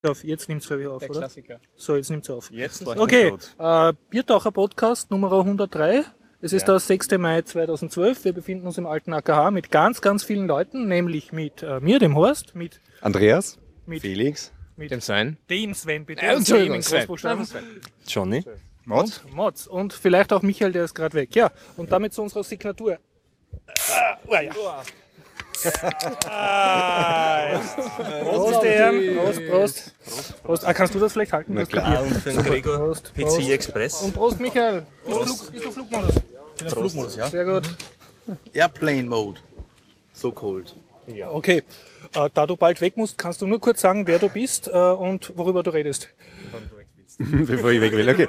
Jetzt nimmt es wieder auf, Der oder? Klassiker. So, jetzt nimmt es auf. Jetzt Okay, Biertaucher Podcast Nummer 103. Es ist Ja. der 6. Mai 2012. Wir befinden uns im alten AKH mit ganz, ganz vielen Leuten, nämlich mit mir, dem Horst, mit Andreas, Mit- Felix, Dem Sven. dem Sven, bitte. Entschuldigung, Dem in Sven. Großbuchstaben. Johnny. Und Mods. Und vielleicht auch Michael, der ist gerade weg. Ja, und damit zu unserer Signatur. Prost, Herren. Prost. Prost. Ah, kannst du das vielleicht halten? Na Das klar. Papier? Und für den Gregor Prost. PC Express. Und Prost, Michael. Bist du Flugmodus? Flugmodus, ja. Sehr gut. Airplane Mode. So cold. Okay. Da du bald weg musst, kannst du nur kurz sagen, wer du bist und worüber du redest. Bevor ich weg will, okay.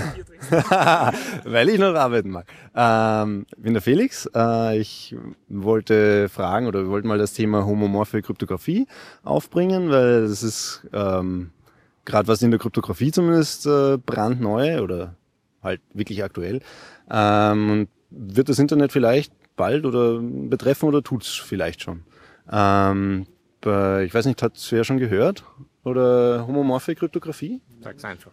Weil ich noch arbeiten mag. Bin der Felix. Ich wollte fragen oder wir wollten mal das Thema homomorphe Kryptographie aufbringen, weil das ist gerade was in der Kryptographie zumindest brandneu oder halt wirklich aktuell. Und wird das Internet vielleicht bald oder betreffen oder tut's vielleicht schon? Ich weiß nicht, hat's wer schon gehört? Oder homomorphe Kryptographie? Sag's einfach.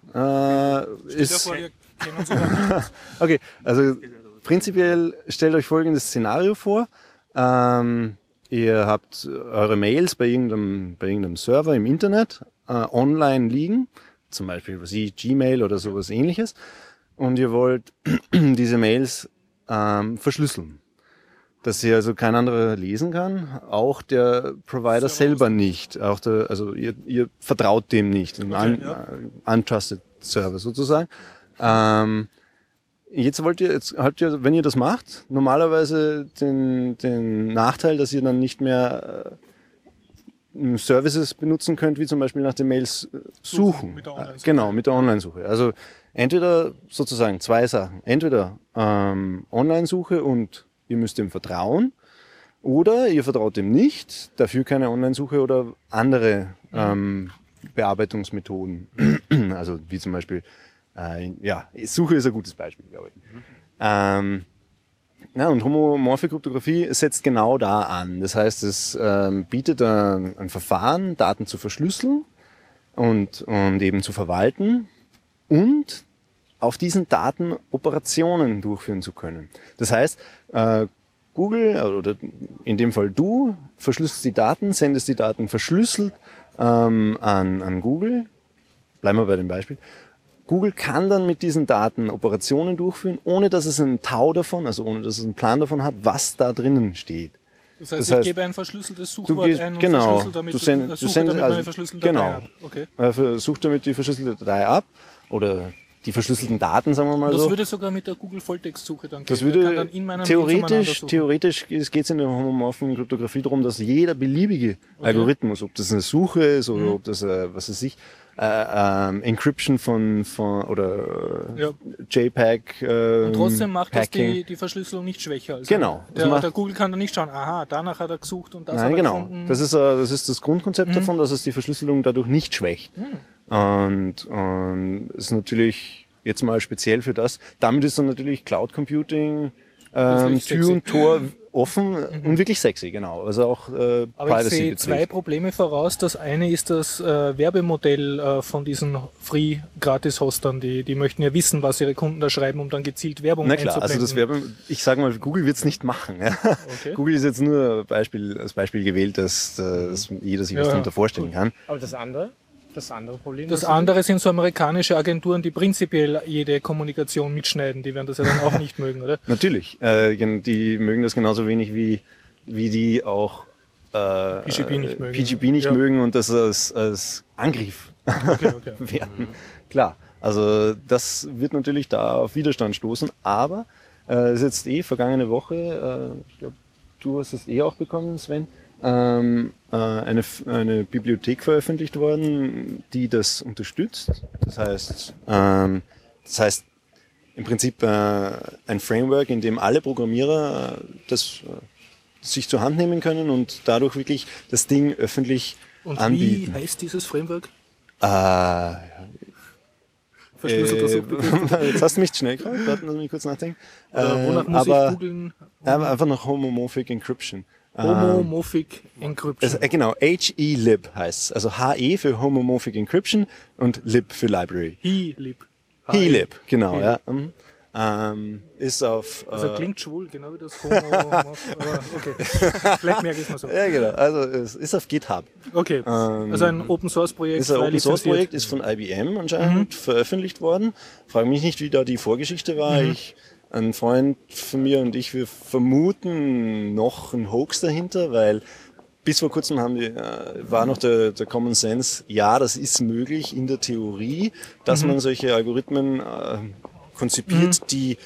Okay, also prinzipiell stellt euch folgendes Szenario vor. Ihr habt eure Mails bei irgendeinem Server im Internet online liegen, zum Beispiel Gmail oder sowas ähnliches, und ihr wollt diese Mails verschlüsseln, dass sie also kein anderer lesen kann, auch der Provider selber nicht. Also ihr vertraut dem nicht, untrusted Server sozusagen. Jetzt habt ihr, wenn ihr das macht, normalerweise den Nachteil, dass ihr dann nicht mehr Services benutzen könnt, wie zum Beispiel nach den Mails suchen. Mit der Online-Suche. Genau, mit der Online-Suche. Also entweder sozusagen zwei Sachen. Entweder Online-Suche und ihr müsst dem vertrauen, oder ihr vertraut dem nicht, dafür keine Online-Suche oder andere Bearbeitungsmethoden. Also wie zum Beispiel, Suche ist ein gutes Beispiel, glaube ich. Und homomorphe Kryptographie setzt genau da an. Das heißt, es bietet ein Verfahren, Daten zu verschlüsseln und eben zu verwalten und auf diesen Daten Operationen durchführen zu können. Das heißt, Google oder in dem Fall du verschlüsselst die Daten, sendest die Daten verschlüsselt an Google. Bleiben wir bei dem Beispiel. Google kann dann mit diesen Daten Operationen durchführen, ohne dass es einen Tau davon, also ohne dass es einen Plan davon hat, was da drinnen steht. Das heißt, Das ich heißt, gebe ein verschlüsseltes Suchwort ein und genau, verschlüssel damit, du sendest damit also, meine verschlüsselte genau. Datei ab. Okay. Sucht damit die verschlüsselte Datei ab oder die verschlüsselten Daten, sagen wir mal Das so. würde sogar mit der Google Volltext-Suche dann gehen. Das Der kann würde dann in meiner Mail zueinander theoretisch geht es in der homomorphen Kryptographie darum, dass jeder beliebige Algorithmus, ob das eine Suche ist oder ob das was weiß ich, Encryption von oder JPEG Und trotzdem macht das Packing. die Verschlüsselung nicht schwächer. Also Genau. Der Google kann dann nicht schauen, aha, danach hat er gesucht und das hat Nein, er genau. gefunden. Das ist das Grundkonzept davon, dass es die Verschlüsselung dadurch nicht schwächt. Und ist natürlich jetzt mal speziell für das. Damit ist dann natürlich Cloud Computing Wirklich Tür sexy. und Tor offen und wirklich sexy, genau. Also auch Aber ich Privacy sehe betrifft. zwei Probleme voraus. Das eine ist das Werbemodell von diesen Free-Gratis-Hostern. Die möchten ja wissen, was ihre Kunden da schreiben, um dann gezielt Werbung Na klar, also einzublenden. das ich sage mal, Google wird's nicht machen. Ja. Okay. Google ist jetzt nur als Beispiel gewählt, dass jeder sich was darunter vorstellen kann. Aber das andere Problem. Das andere sind so amerikanische Agenturen, die prinzipiell jede Kommunikation mitschneiden. Die werden das ja dann auch nicht mögen, oder? Natürlich, die mögen das genauso wenig wie die auch PGP nicht mögen und das als Angriff Okay. werden. Klar, also das wird natürlich da auf Widerstand stoßen, aber es ist jetzt vergangene Woche, ich glaube, du hast es auch bekommen, Sven, eine Bibliothek veröffentlicht worden, die das unterstützt. Das heißt im Prinzip ein Framework, in dem alle Programmierer das sich zur Hand nehmen und dadurch wirklich das Ding öffentlich Und anbieten. wie heißt dieses Framework? Verschlüsselter Suchbegriff. Jetzt hast du mich schnell gefragt, lass mich kurz nachdenken. Wonach muss ich googeln? Einfach nach Homomorphic Encryption. Homomorphic Encryption. Also, genau, HELib heißt es. Also HE für Homomorphic Encryption und Lib für Library. HELib. HELib, genau, HELib. ja. Ist auf... Also klingt schwul, genau wie das Homo. Aber okay, vielleicht merke ich es mal so. ja, genau. Also es ist auf GitHub. Okay, also ein Open-Source-Projekt. Ist ein Open-Source-Projekt, ist von IBM anscheinend veröffentlicht worden. Frage mich nicht, wie da die Vorgeschichte war. Ein Freund von mir und ich, wir vermuten noch einen Hoax dahinter, weil bis vor kurzem war noch der Common Sense, ja, das ist möglich in der Theorie, dass man solche Algorithmen konzipiert, die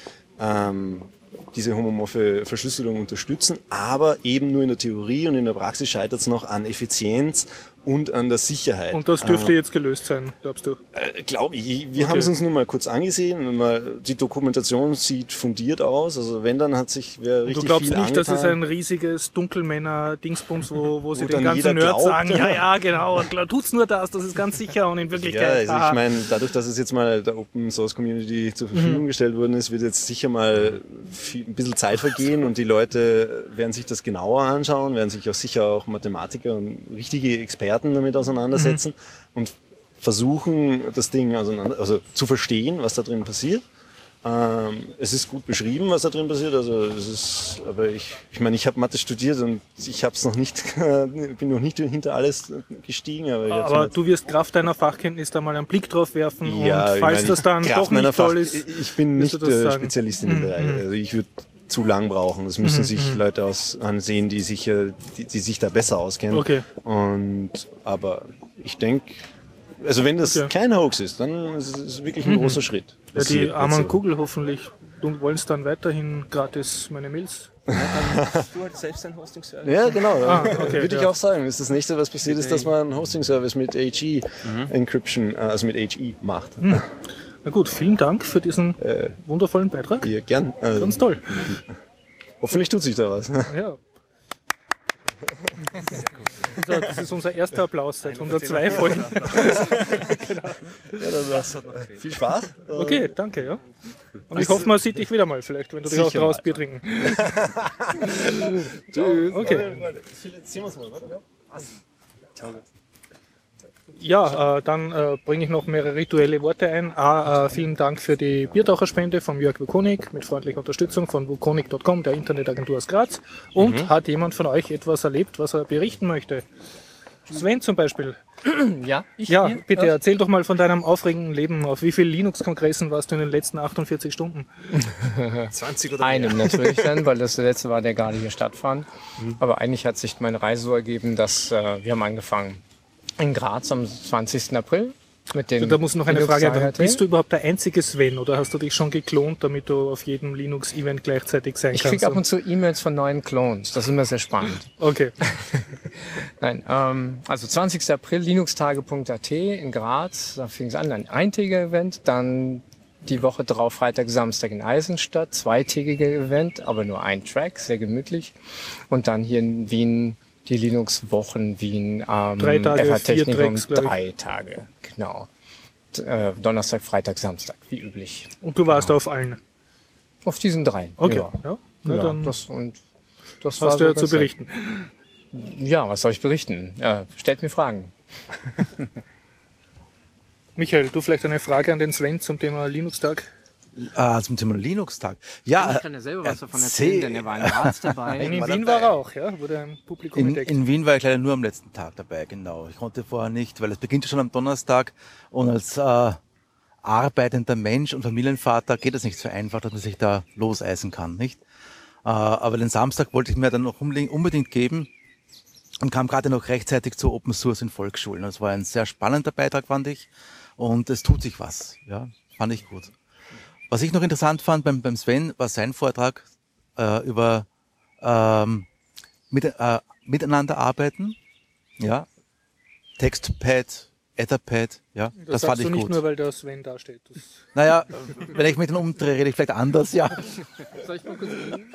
diese homomorphe Verschlüsselung unterstützen, aber eben nur in der Theorie, und in der Praxis scheitert es noch an Effizienz und an der Sicherheit. Und das dürfte jetzt gelöst sein, glaubst du? Glaube ich. Wir haben es uns nur mal kurz angesehen. Die Dokumentation sieht fundiert aus. Also wenn, dann hat sich wer richtig viel Du glaubst nicht, angetan. dass es ein riesiges Dunkelmänner-Dingsbums, wo sie den dann jeder ganzen Nerds glaubt. sagen, ja, genau, tut's nur das ist ganz sicher, und in Wirklichkeit... Ja, also ich meine, dadurch, dass es jetzt mal der Open Source Community zur Verfügung gestellt worden ist, wird jetzt sicher mal ein bisschen Zeit vergehen, und die Leute werden sich das genauer anschauen, werden sich auch sicher auch Mathematiker und richtige Experten damit auseinandersetzen und versuchen, das Ding also zu verstehen, was da drin passiert. Es ist gut beschrieben, was da drin passiert. Also es ist, aber ich meine, ich habe Mathe studiert und ich habe es noch nicht, bin noch nicht hinter alles gestiegen. Aber du wirst Kraft deiner Fachkenntnis da mal einen Blick drauf werfen, ja, und falls das dann doch nicht toll ist, ich bin nicht Spezialist in dem Bereich. Mhm. Also ich würde zu lang brauchen. Das müssen sich Leute ansehen, die sich da besser auskennen. Okay. Aber ich denke, also wenn das kein Hoax ist, dann ist es wirklich ein großer Schritt. Ja, die armen Google hoffentlich wollen es dann weiterhin gratis meine Mails. Du halt selbst ein Hosting-Service. Ja, genau. Okay, Würde ich auch sagen. Das ist das nächste, was passiert ist, dass man einen Hosting-Service mit HE Encryption, also mit HE macht. Na gut, vielen Dank für diesen wundervollen Beitrag. Ja, gern. Ganz toll. Hoffentlich tut sich da was. Ja. So, das ist unser erster Applaus seit 102 Folgen. Genau. Viel Spaß. Okay, danke, ja. Und ich hoffe, man sieht dich wieder mal, vielleicht, wenn du dich auch draus Bier trinken. Tschüss. Okay. Ja, dann bringe ich noch mehrere rituelle Worte ein. Vielen Dank für die Biertaucherspende von Jörg Wukonik mit freundlicher Unterstützung von wukonik.com, der Internetagentur aus Graz. Und hat jemand von euch etwas erlebt, was er berichten möchte? Sven zum Beispiel. Ja, Bitte erzähl doch mal von deinem aufregenden Leben. Auf wie vielen Linux-Kongressen warst du in den letzten 48 Stunden? 20 oder einem natürlich dann, weil das der letzte war, der gerade hier stattfand. Aber eigentlich hat sich meine Reise so ergeben, dass wir haben angefangen in Graz am 20. April. Mit dem Da muss noch eine Frage Linux einfach. Bist du überhaupt der einzige Sven oder hast du dich schon geklont, damit du auf jedem Linux-Event gleichzeitig sein Ich kannst? kriege ab und zu E-Mails von neuen Clones. Das ist immer sehr spannend. Okay. Nein, also 20. April, linuxtage.at in Graz. Da fing es an, ein eintägiger Event. Dann die Woche drauf, Freitag, Samstag in Eisenstadt. Zweitägiger Event, aber nur ein Track, sehr gemütlich. Und dann hier in Wien die Linux-Wochen Wien. 3 Tage, FH 4 Technikum, Tracks, glaub ich. 3 Tage, genau. Donnerstag, Freitag, Samstag, wie üblich. Und du warst auf allen? Auf diesen 3. Okay. Ja. Na, Ja, dann das hast war du ja so zu ganz berichten. Ja, was soll ich berichten? Stellt mir Fragen. Michael, du vielleicht eine Frage an den Sven zum Thema Linux-Tag? Zum Thema Linux-Tag. Ja, Ich kann ja selber was davon erzählen, denn er war in Graz dabei. In Wien war er auch, ja? Wurde ein Publikum entdeckt. in Wien war ich leider nur am letzten Tag dabei, genau. Ich konnte vorher nicht, weil es beginnt schon am Donnerstag, und als arbeitender Mensch und Familienvater geht es nicht so einfach, dass man sich da loseisen kann, nicht? Aber den Samstag wollte ich mir dann noch unbedingt geben und kam gerade noch rechtzeitig zu Open Source in Volksschulen. Das war ein sehr spannender Beitrag, fand ich, und es tut sich was, ja, fand ich gut. Was ich noch interessant fand beim Sven, war sein Vortrag über miteinander arbeiten, ja, Textpad, Etherpad, Ja, Das fand sagst du ich nicht gut. nur, weil der Sven da steht. Das Naja, wenn ich mich dann umdrehe, rede ich vielleicht anders, ja. Soll ich mal kurz reden?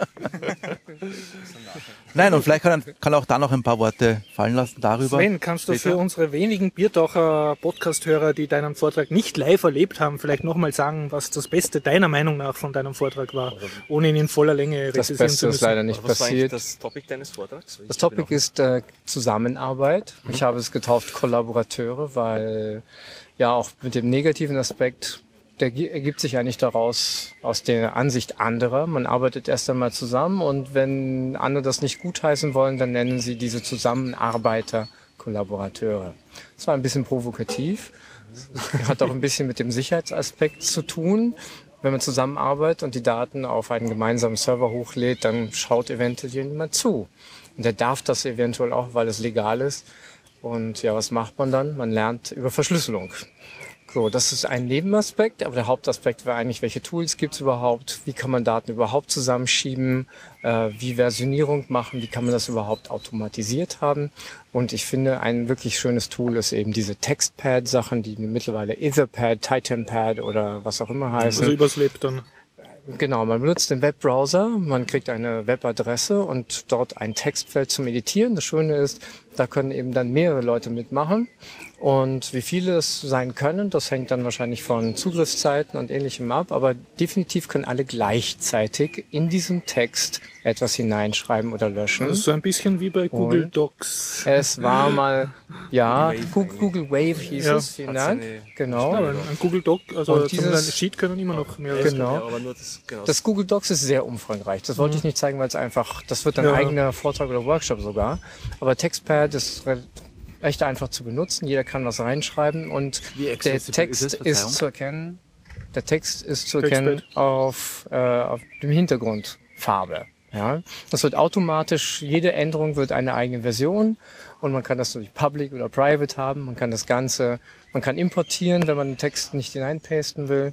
Nein, und vielleicht kann auch da noch ein paar Worte fallen lassen darüber. Sven, kannst du Später. für unsere wenigen Biertaucher Podcast-Hörer, die deinen Vortrag nicht live erlebt haben, vielleicht nochmal sagen, was das Beste deiner Meinung nach von deinem Vortrag war, ohne ihn in voller Länge Das rezessieren zu Beste ist müssen? leider nicht Was war eigentlich passiert. das Topic deines Vortrags? Das Topic ist Zusammenarbeit. Ich habe es getauft Kollaborateure, weil ja auch mit dem negativen Aspekt, der ergibt sich eigentlich daraus aus der Ansicht anderer. Man arbeitet erst einmal zusammen und wenn andere das nicht gutheißen wollen, dann nennen sie diese Zusammenarbeiter Kollaborateure. Das war ein bisschen provokativ. Hat auch ein bisschen mit dem Sicherheitsaspekt zu tun. Wenn man zusammenarbeitet und die Daten auf einen gemeinsamen Server hochlädt, dann schaut eventuell jemand zu. Und der darf das eventuell auch, weil es legal ist. Und ja, was macht man dann? Man lernt über Verschlüsselung. So, das ist ein Nebenaspekt, aber der Hauptaspekt wäre eigentlich, welche Tools gibt es überhaupt? Wie kann man Daten überhaupt zusammenschieben? Wie Versionierung machen? Wie kann man das überhaupt automatisiert haben? Und ich finde, ein wirklich schönes Tool ist eben diese Textpad-Sachen, die mittlerweile Etherpad, TitanPad oder was auch immer heißen. Also übers Web dann. Genau, man benutzt den Webbrowser, man kriegt eine Webadresse und dort ein Textfeld zum Editieren. Das Schöne ist, da können eben dann mehrere Leute mitmachen. Und wie viele es sein können, das hängt dann wahrscheinlich von Zugriffszeiten und Ähnlichem ab. Aber definitiv können alle gleichzeitig in diesem Text etwas hineinschreiben oder löschen. Das ist so ein bisschen wie bei Google Docs. Es war mal, ja, Google Wave hieß Ja. es, vielen Dank. Genau. Aber ein Google Doc, also Und zum dieses- Sheet können immer noch mehr. Genau. Ja, aber nur das, genau. Das Google Docs ist sehr umfangreich. Das wollte ich nicht zeigen, weil es einfach, das wird ein Ja. eigener Vortrag oder Workshop sogar. Aber Textpad ist echt einfach zu benutzen. Jeder kann was reinschreiben und Wie der accessible Text ist es? ist Verzeihung. zu erkennen. Der Text ist zu Textpad. erkennen auf dem Hintergrundfarbe. Ja, das wird automatisch, jede Änderung wird eine eigene Version und man kann das durch Public oder Private haben. Man kann das Ganze, man kann importieren, wenn man den Text nicht hineinpasten will.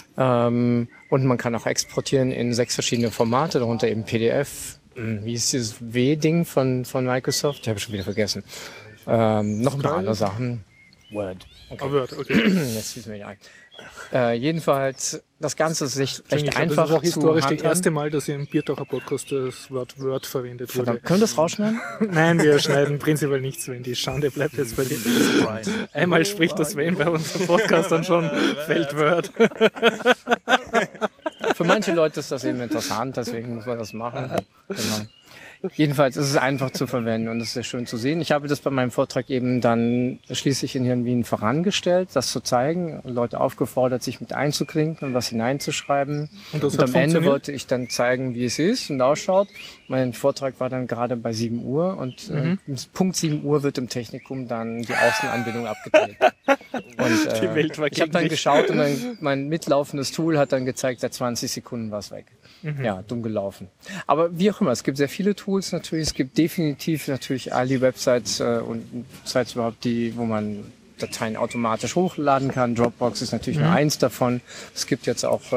Und man kann auch exportieren in 6 verschiedene Formate, darunter eben PDF. Wie ist dieses W-Ding von Microsoft? Ich habe schon wieder vergessen. Noch ein paar andere Sachen. Word. Aber Word, okay. Jetzt fiel es mir nicht ein. Jedenfalls, das Ganze ist recht Ich glaube, einfach das ist auch historisch zu das handhaben. erste Mal, dass im Biertaucher-Podcast das Wort Word verwendet wurde. Verdammt, können wir das rausschneiden? Nein, wir schneiden prinzipiell nichts, wenn die Schande bleibt jetzt bei dir. Einmal spricht das Sven bei unserem Podcast dann schon, fällt Word. Für manche Leute ist das eben interessant, deswegen muss man das machen. Genau. Jedenfalls ist es einfach zu verwenden und es ist sehr schön zu sehen. Ich habe das bei meinem Vortrag eben dann schließlich in Hirnwien vorangestellt, das zu zeigen, Leute aufgefordert, sich mit einzuklinken und was hineinzuschreiben. Und das Und hat am Ende funktioniert? wollte ich dann zeigen, wie es ist und ausschaut. Mein Vortrag war dann gerade bei 7 Uhr und Punkt 7 Uhr wird im Technikum dann die Außenanbindung abgedreht. Und, Die Welt war ich habe gegen dann dich. geschaut und mein mitlaufendes Tool hat dann gezeigt, seit 20 Sekunden war es weg. Ja, dumm gelaufen. Aber wie auch immer, es gibt sehr viele Tools natürlich. Es gibt definitiv natürlich all die Websites und Sites überhaupt, wo man Dateien automatisch hochladen kann. Dropbox ist natürlich nur eins davon. Es gibt jetzt auch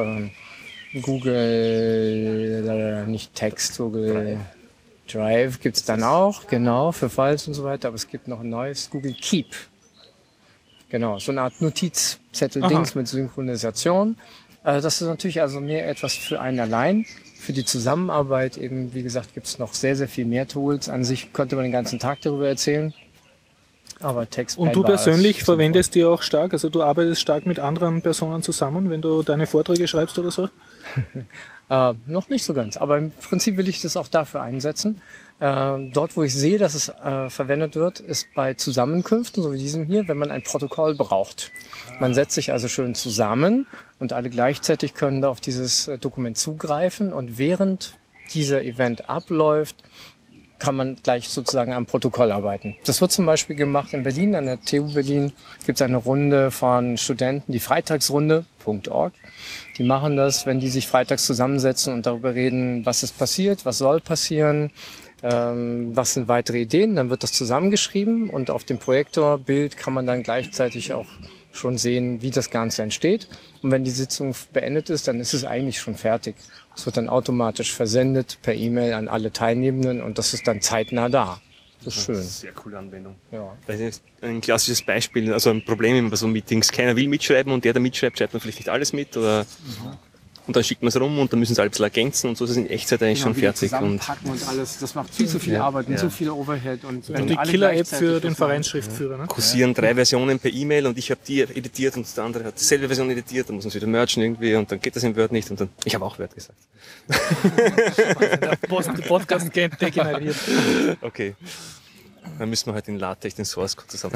Google, nicht Text, Google Drive gibt's dann auch, genau, für Files und so weiter. Aber es gibt noch ein neues, Google Keep. Genau, so eine Art Notizzettel-Dings mit Synchronisation. Das ist natürlich also mehr etwas für einen allein. Für die Zusammenarbeit eben, wie gesagt, gibt es noch sehr, sehr viel mehr Tools. An sich könnte man den ganzen Tag darüber erzählen. Aber Textpad Und du war als persönlich sinnvoll. verwendest die auch stark, also du arbeitest stark mit anderen Personen zusammen, wenn du deine Vorträge schreibst oder so? Noch nicht so ganz, aber im Prinzip will ich das auch dafür einsetzen. Dort, wo ich sehe, dass es verwendet wird, ist bei Zusammenkünften, so wie diesem hier, wenn man ein Protokoll braucht. Man setzt sich also schön zusammen und alle gleichzeitig können da auf dieses Dokument zugreifen und während dieser Event abläuft, kann man gleich sozusagen am Protokoll arbeiten. Das wird zum Beispiel gemacht in Berlin, an der TU Berlin gibt es eine Runde von Studenten, die Freitagsrunde.org. Die machen das, wenn die sich freitags zusammensetzen und darüber reden, was ist passiert, was soll passieren, was sind weitere Ideen, dann wird das zusammengeschrieben und auf dem Projektorbild kann man dann gleichzeitig auch schon sehen, wie das Ganze entsteht. Und wenn die Sitzung beendet ist, dann ist es eigentlich schon fertig. Es wird dann automatisch versendet per E-Mail an alle Teilnehmenden und das ist dann zeitnah da. Das ist schön. Sehr coole Anwendung. Ja. Das ist ein klassisches Beispiel, also ein Problem bei so Meetings. Keiner will mitschreiben und der mitschreibt, schreibt man vielleicht nicht alles mit oder und dann schickt man es rum und dann müssen sie alle ein bisschen ergänzen und so ist es in Echtzeit eigentlich schon wieder fertig. Und zusammenpacken und alles, das macht viel zu viel Arbeit und so viel Overhead. Und wenn Die alle Killer-App gleichzeitig für das den machen. Vereinsschriftführer, ne? kursieren 3 Versionen per E-Mail und ich habe die editiert und der andere hat dieselbe Version editiert, dann muss man es wieder mergen irgendwie und dann geht das in Word nicht und dann, ich habe auch Word gesagt. Der Podcast degeneriert. Okay. Dann müssen wir halt in LaTeX den Source Code zusammen.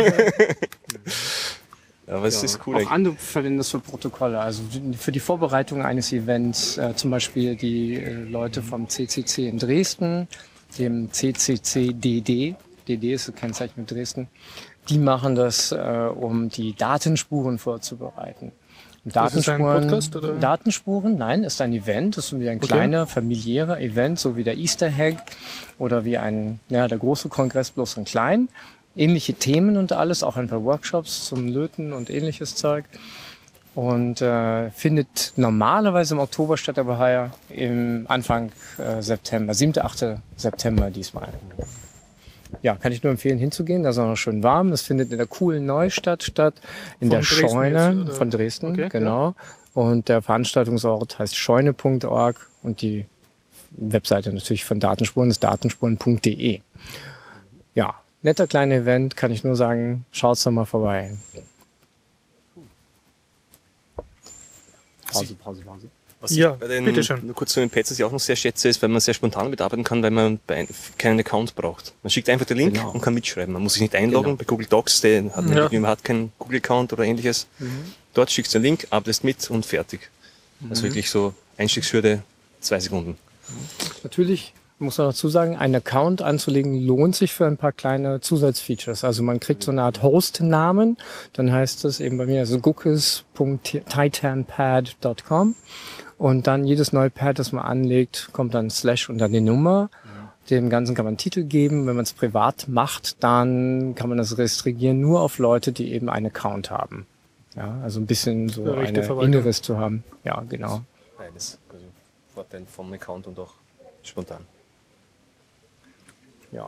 Ja, aber es ist cool Auch eigentlich. andere verwenden das für Protokolle, also für die Vorbereitung eines Events, zum Beispiel die Leute vom CCC in Dresden, dem CCC-DD, DD ist das Kennzeichen mit Dresden, die machen das, um die Datenspuren vorzubereiten. Das ist ein Podcast, oder? Datenspuren, nein, ist ein Event, das ist wie ein kleiner, familiärer Event, so wie der Easter Egg oder wie der große Kongress bloß in klein. Ähnliche Themen und alles, auch ein paar Workshops zum Löten und ähnliches Zeug. Und findet normalerweise im Oktober statt, aber heuer im Anfang September, 7., 8. September diesmal. Ja, kann ich nur empfehlen hinzugehen, da ist auch noch schön warm. Das findet in der coolen Neustadt statt, in der Dresden Scheune jetzt, oder? von Dresden, Okay, genau. Und der Veranstaltungsort heißt scheune.org und die Webseite natürlich von Datenspuren ist datenspuren.de. Ja, netter kleiner Event, kann ich nur sagen, schaut's doch mal vorbei. Pause. Was Ja, ich bei den, bitteschön. nur kurz zu den Pads, was ich auch noch sehr schätze, ist, weil man sehr spontan mitarbeiten kann, weil man keinen Account braucht. Man schickt einfach den Link und kann mitschreiben. Man muss sich nicht einloggen. Bei Google Docs, man hat keinen Google-Account oder ähnliches. Dort schickst du den Link, arbeitest mit und fertig. Also wirklich so Einstiegshürde 2 Sekunden. Natürlich muss man dazu sagen, einen Account anzulegen lohnt sich für ein paar kleine Zusatzfeatures. Also man kriegt so eine Art Host-Namen, dann heißt es eben bei mir also guckes.titanpad.com und dann jedes neue Pad, das man anlegt, kommt dann / und dann die Nummer. Dem Ganzen kann man einen Titel geben. Wenn man es privat macht, dann kann man das restringieren nur auf Leute, die eben einen Account haben. Ja, also ein bisschen so Ja, rechte eine Verwaltung. Inneres zu haben. Ja, genau. Beides. Also Vorteil vom Account und auch spontan. Ja.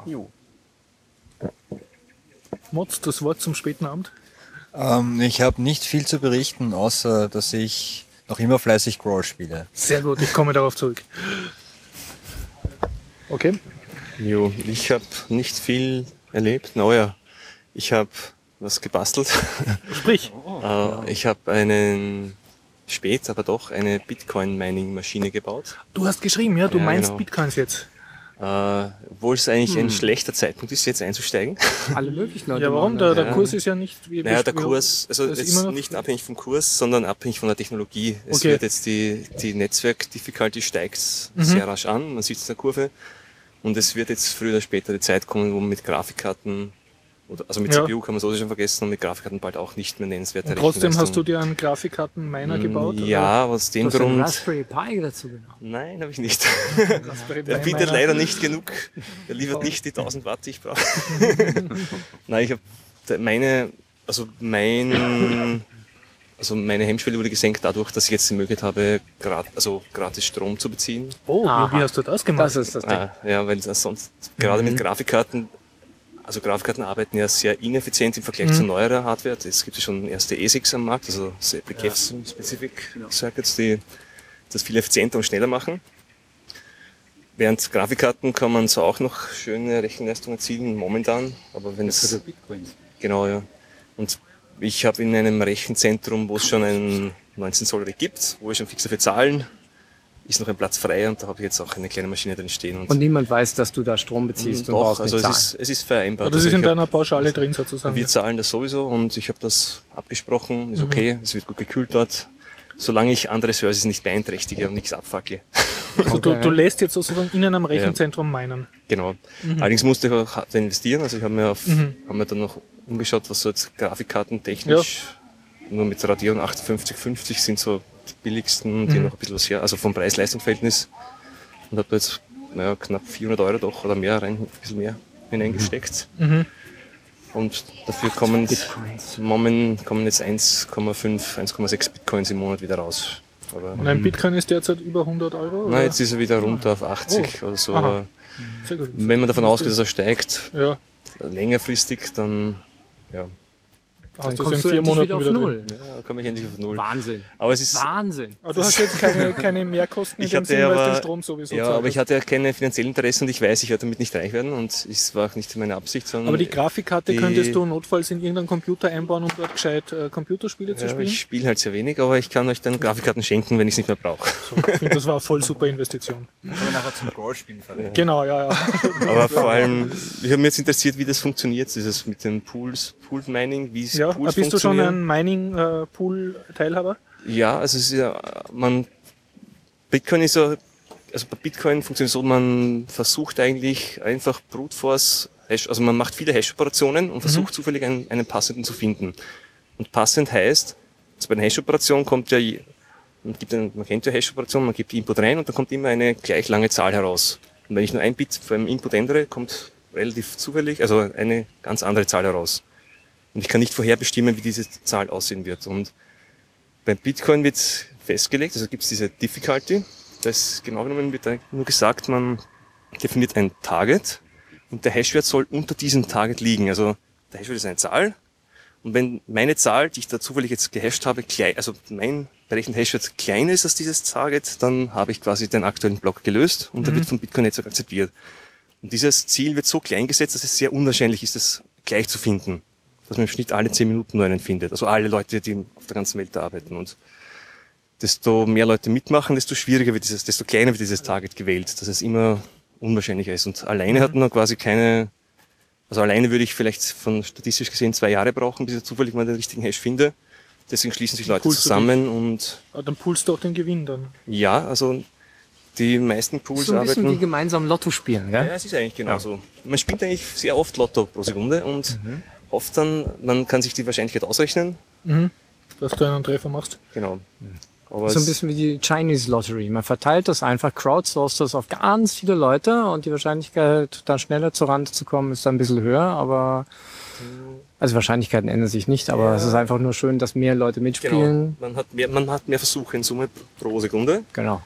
Mods, das Wort zum späten Abend. Ich habe nicht viel zu berichten, außer dass ich noch immer fleißig Crawl spiele. Sehr gut, ich komme darauf zurück. Okay. Jo, ich habe nicht viel erlebt. Ich habe was gebastelt. Sprich. Ich habe eine Bitcoin-Mining-Maschine gebaut. Du hast geschrieben, ja, du Ja, meinst genau. Bitcoins jetzt. Obwohl es eigentlich ein schlechter Zeitpunkt ist, jetzt einzusteigen. Alle möglichen Leute. Ja, warum? machen das. Der Kurs ist ja nicht wie Naja, der Kurs, also das ist jetzt immer noch- nicht abhängig vom Kurs, sondern abhängig von der Technologie. Es Okay. wird jetzt die Netzwerk-Difficulty steigt sehr rasch an, man sieht es in der Kurve. Und es wird jetzt früher oder später die Zeit kommen, wo man mit Grafikkarten, also mit Ja. CPU kann man so schon vergessen und mit Grafikkarten bald auch nicht mehr nennenswerte Und trotzdem hast du Rechenleistung. dir einen Grafikkarten-Miner gebaut? Ja, aus dem Du hast einen Grund. Raspberry Pi dazu genommen. Nein, habe ich nicht. Raspberry Der Pi bietet Miner. leider nicht genug. Der liefert nicht die 1000 Watt, die ich brauche. Nein, ich habe meine Hemmschwelle wurde gesenkt dadurch, dass ich jetzt die Möglichkeit habe, gratis Strom zu beziehen. Oh, Aha. wie hast du das gemacht? Das ist das Ding. Ja, weil das sonst gerade mit Grafikkarten, also Grafikkarten arbeiten ja sehr ineffizient im Vergleich zu neuerer Hardware. Es gibt ja schon erste ASICs am Markt, also Application-Specific Circuits, die das viel effizienter und schneller machen. Während Grafikkarten kann man so auch noch schöne Rechenleistung erzielen, momentan. Aber wenn es genau, ja. Und ich habe in einem Rechenzentrum, wo es schon einen 19 Zoll gibt, wo ich schon fix dafür zahlen, ist noch ein Platz frei und da habe ich jetzt auch eine kleine Maschine drin stehen. Und niemand weiß, dass du da Strom beziehst und doch, brauchst also nicht zahlen. es ist vereinbart. Das ist Also in ich hab- deiner Pauschale drin sozusagen. Wir zahlen das sowieso und ich habe das abgesprochen, ist okay, es wird gut gekühlt dort, solange ich andere Services nicht beeinträchtige und nichts abfackle. Also du lässt jetzt sozusagen in einem Rechenzentrum meinen. Genau. Allerdings musste ich auch hart investieren, also ich habe mir dann noch umgeschaut, was so jetzt Grafikkarten technisch, nur mit Radeon 5850 sind so die billigsten, die noch ein bisschen was her, also vom Preis-Leistungs-Verhältnis, und habe jetzt knapp 400 Euro doch oder mehr rein, ein bisschen mehr hineingesteckt. Und dafür kommen jetzt 1,5, 1,6 Bitcoins im Monat wieder raus. Aber Und ein Bitcoin ist derzeit über 100 Euro? na, jetzt ist er wieder runter auf 80 oder so. Aha. Aber Sehr gut. Wenn man davon ausgeht, dass er steigt, Ja, längerfristig, dann ja, hast du kommst es du in 4 endlich Monaten wieder auf wieder Null. drin. ja, komme ich endlich auf Null. Wahnsinn. Aber es ist, Wahnsinn. Aber du hast jetzt keine Mehrkosten in ich dem hatte Sinn, weil du aber, den Strom sowieso ja, zahlst. aber ich hatte ja keine finanziellen Interessen und ich weiß, ich werde damit nicht reich werden und es war auch nicht meine Absicht, sondern Aber die Grafikkarte die- könntest du notfalls in irgendeinen Computer einbauen, um dort gescheit Computerspiele zu ja, spielen? ich spiele halt sehr wenig, aber ich kann euch dann Grafikkarten schenken, wenn ich es nicht mehr brauche. So, ich finde, das war eine voll super Investition. Kann man nachher zum Golfspielen verwenden. Genau, ja. Aber vor allem, ich habe mich jetzt interessiert, wie das funktioniert, dieses mit den Pool Mining, wie es Ja, Pools bist du schon funktionieren. ein Mining-Pool-Teilhaber? Ja, also es ist ja, Bitcoin ist ja, also bei Bitcoin funktioniert so, man versucht eigentlich einfach Brute Force, also man macht viele Hash-Operationen und versucht zufällig einen passenden zu finden. Und passend heißt, also bei einer Hash-Operation kommt ja, man kennt ja Hash-Operationen, man gibt Input rein und dann kommt immer eine gleich lange Zahl heraus. Und wenn ich nur ein Bit beim Input ändere, kommt relativ zufällig, also eine ganz andere Zahl heraus. Und ich kann nicht vorherbestimmen, wie diese Zahl aussehen wird. Und beim Bitcoin wird festgelegt, also gibt es diese Difficulty, das genau genommen wird da nur gesagt, man definiert ein Target und der Hashwert soll unter diesem Target liegen. Also der Hashwert ist eine Zahl und wenn meine Zahl, die ich da zufällig jetzt gehasht habe, also mein berechneter Hashwert kleiner ist als dieses Target, dann habe ich quasi den aktuellen Block gelöst und der wird vom Bitcoin-Netzwerk akzeptiert. Und dieses Ziel wird so klein gesetzt, dass es sehr unwahrscheinlich ist, das gleich zu finden. Dass man im Schnitt alle 10 Minuten nur einen findet. Also alle Leute, die auf der ganzen Welt arbeiten. Und desto mehr Leute mitmachen, desto schwieriger wird desto kleiner wird dieses Target gewählt, dass es immer unwahrscheinlicher ist. Und alleine hat man quasi also alleine würde ich vielleicht von statistisch gesehen 2 Jahre brauchen, bis ich zufällig mal den richtigen Hash finde. Deswegen schließen sich Leute Poolst du zusammen und Ah, dann poolst du auch den Gewinn dann. ja, also die meisten Pools So ein bisschen wie arbeiten. gemeinsam Lotto spielen, Ja, gell? es ist eigentlich genauso. Man spielt eigentlich sehr oft Lotto pro Sekunde und hofft dann, man kann sich die Wahrscheinlichkeit ausrechnen. Dass du einen Treffer machst. Genau. Aber So ein es- bisschen wie die Chinese Lottery. Man verteilt das einfach, crowdsourced das auf ganz viele Leute und die Wahrscheinlichkeit, da schneller zur Rande zu kommen, ist dann ein bisschen höher, aber also Wahrscheinlichkeiten ändern sich nicht, aber es ist einfach nur schön, dass mehr Leute mitspielen. Genau. Man hat mehr Versuche in Summe pro Sekunde. Genau.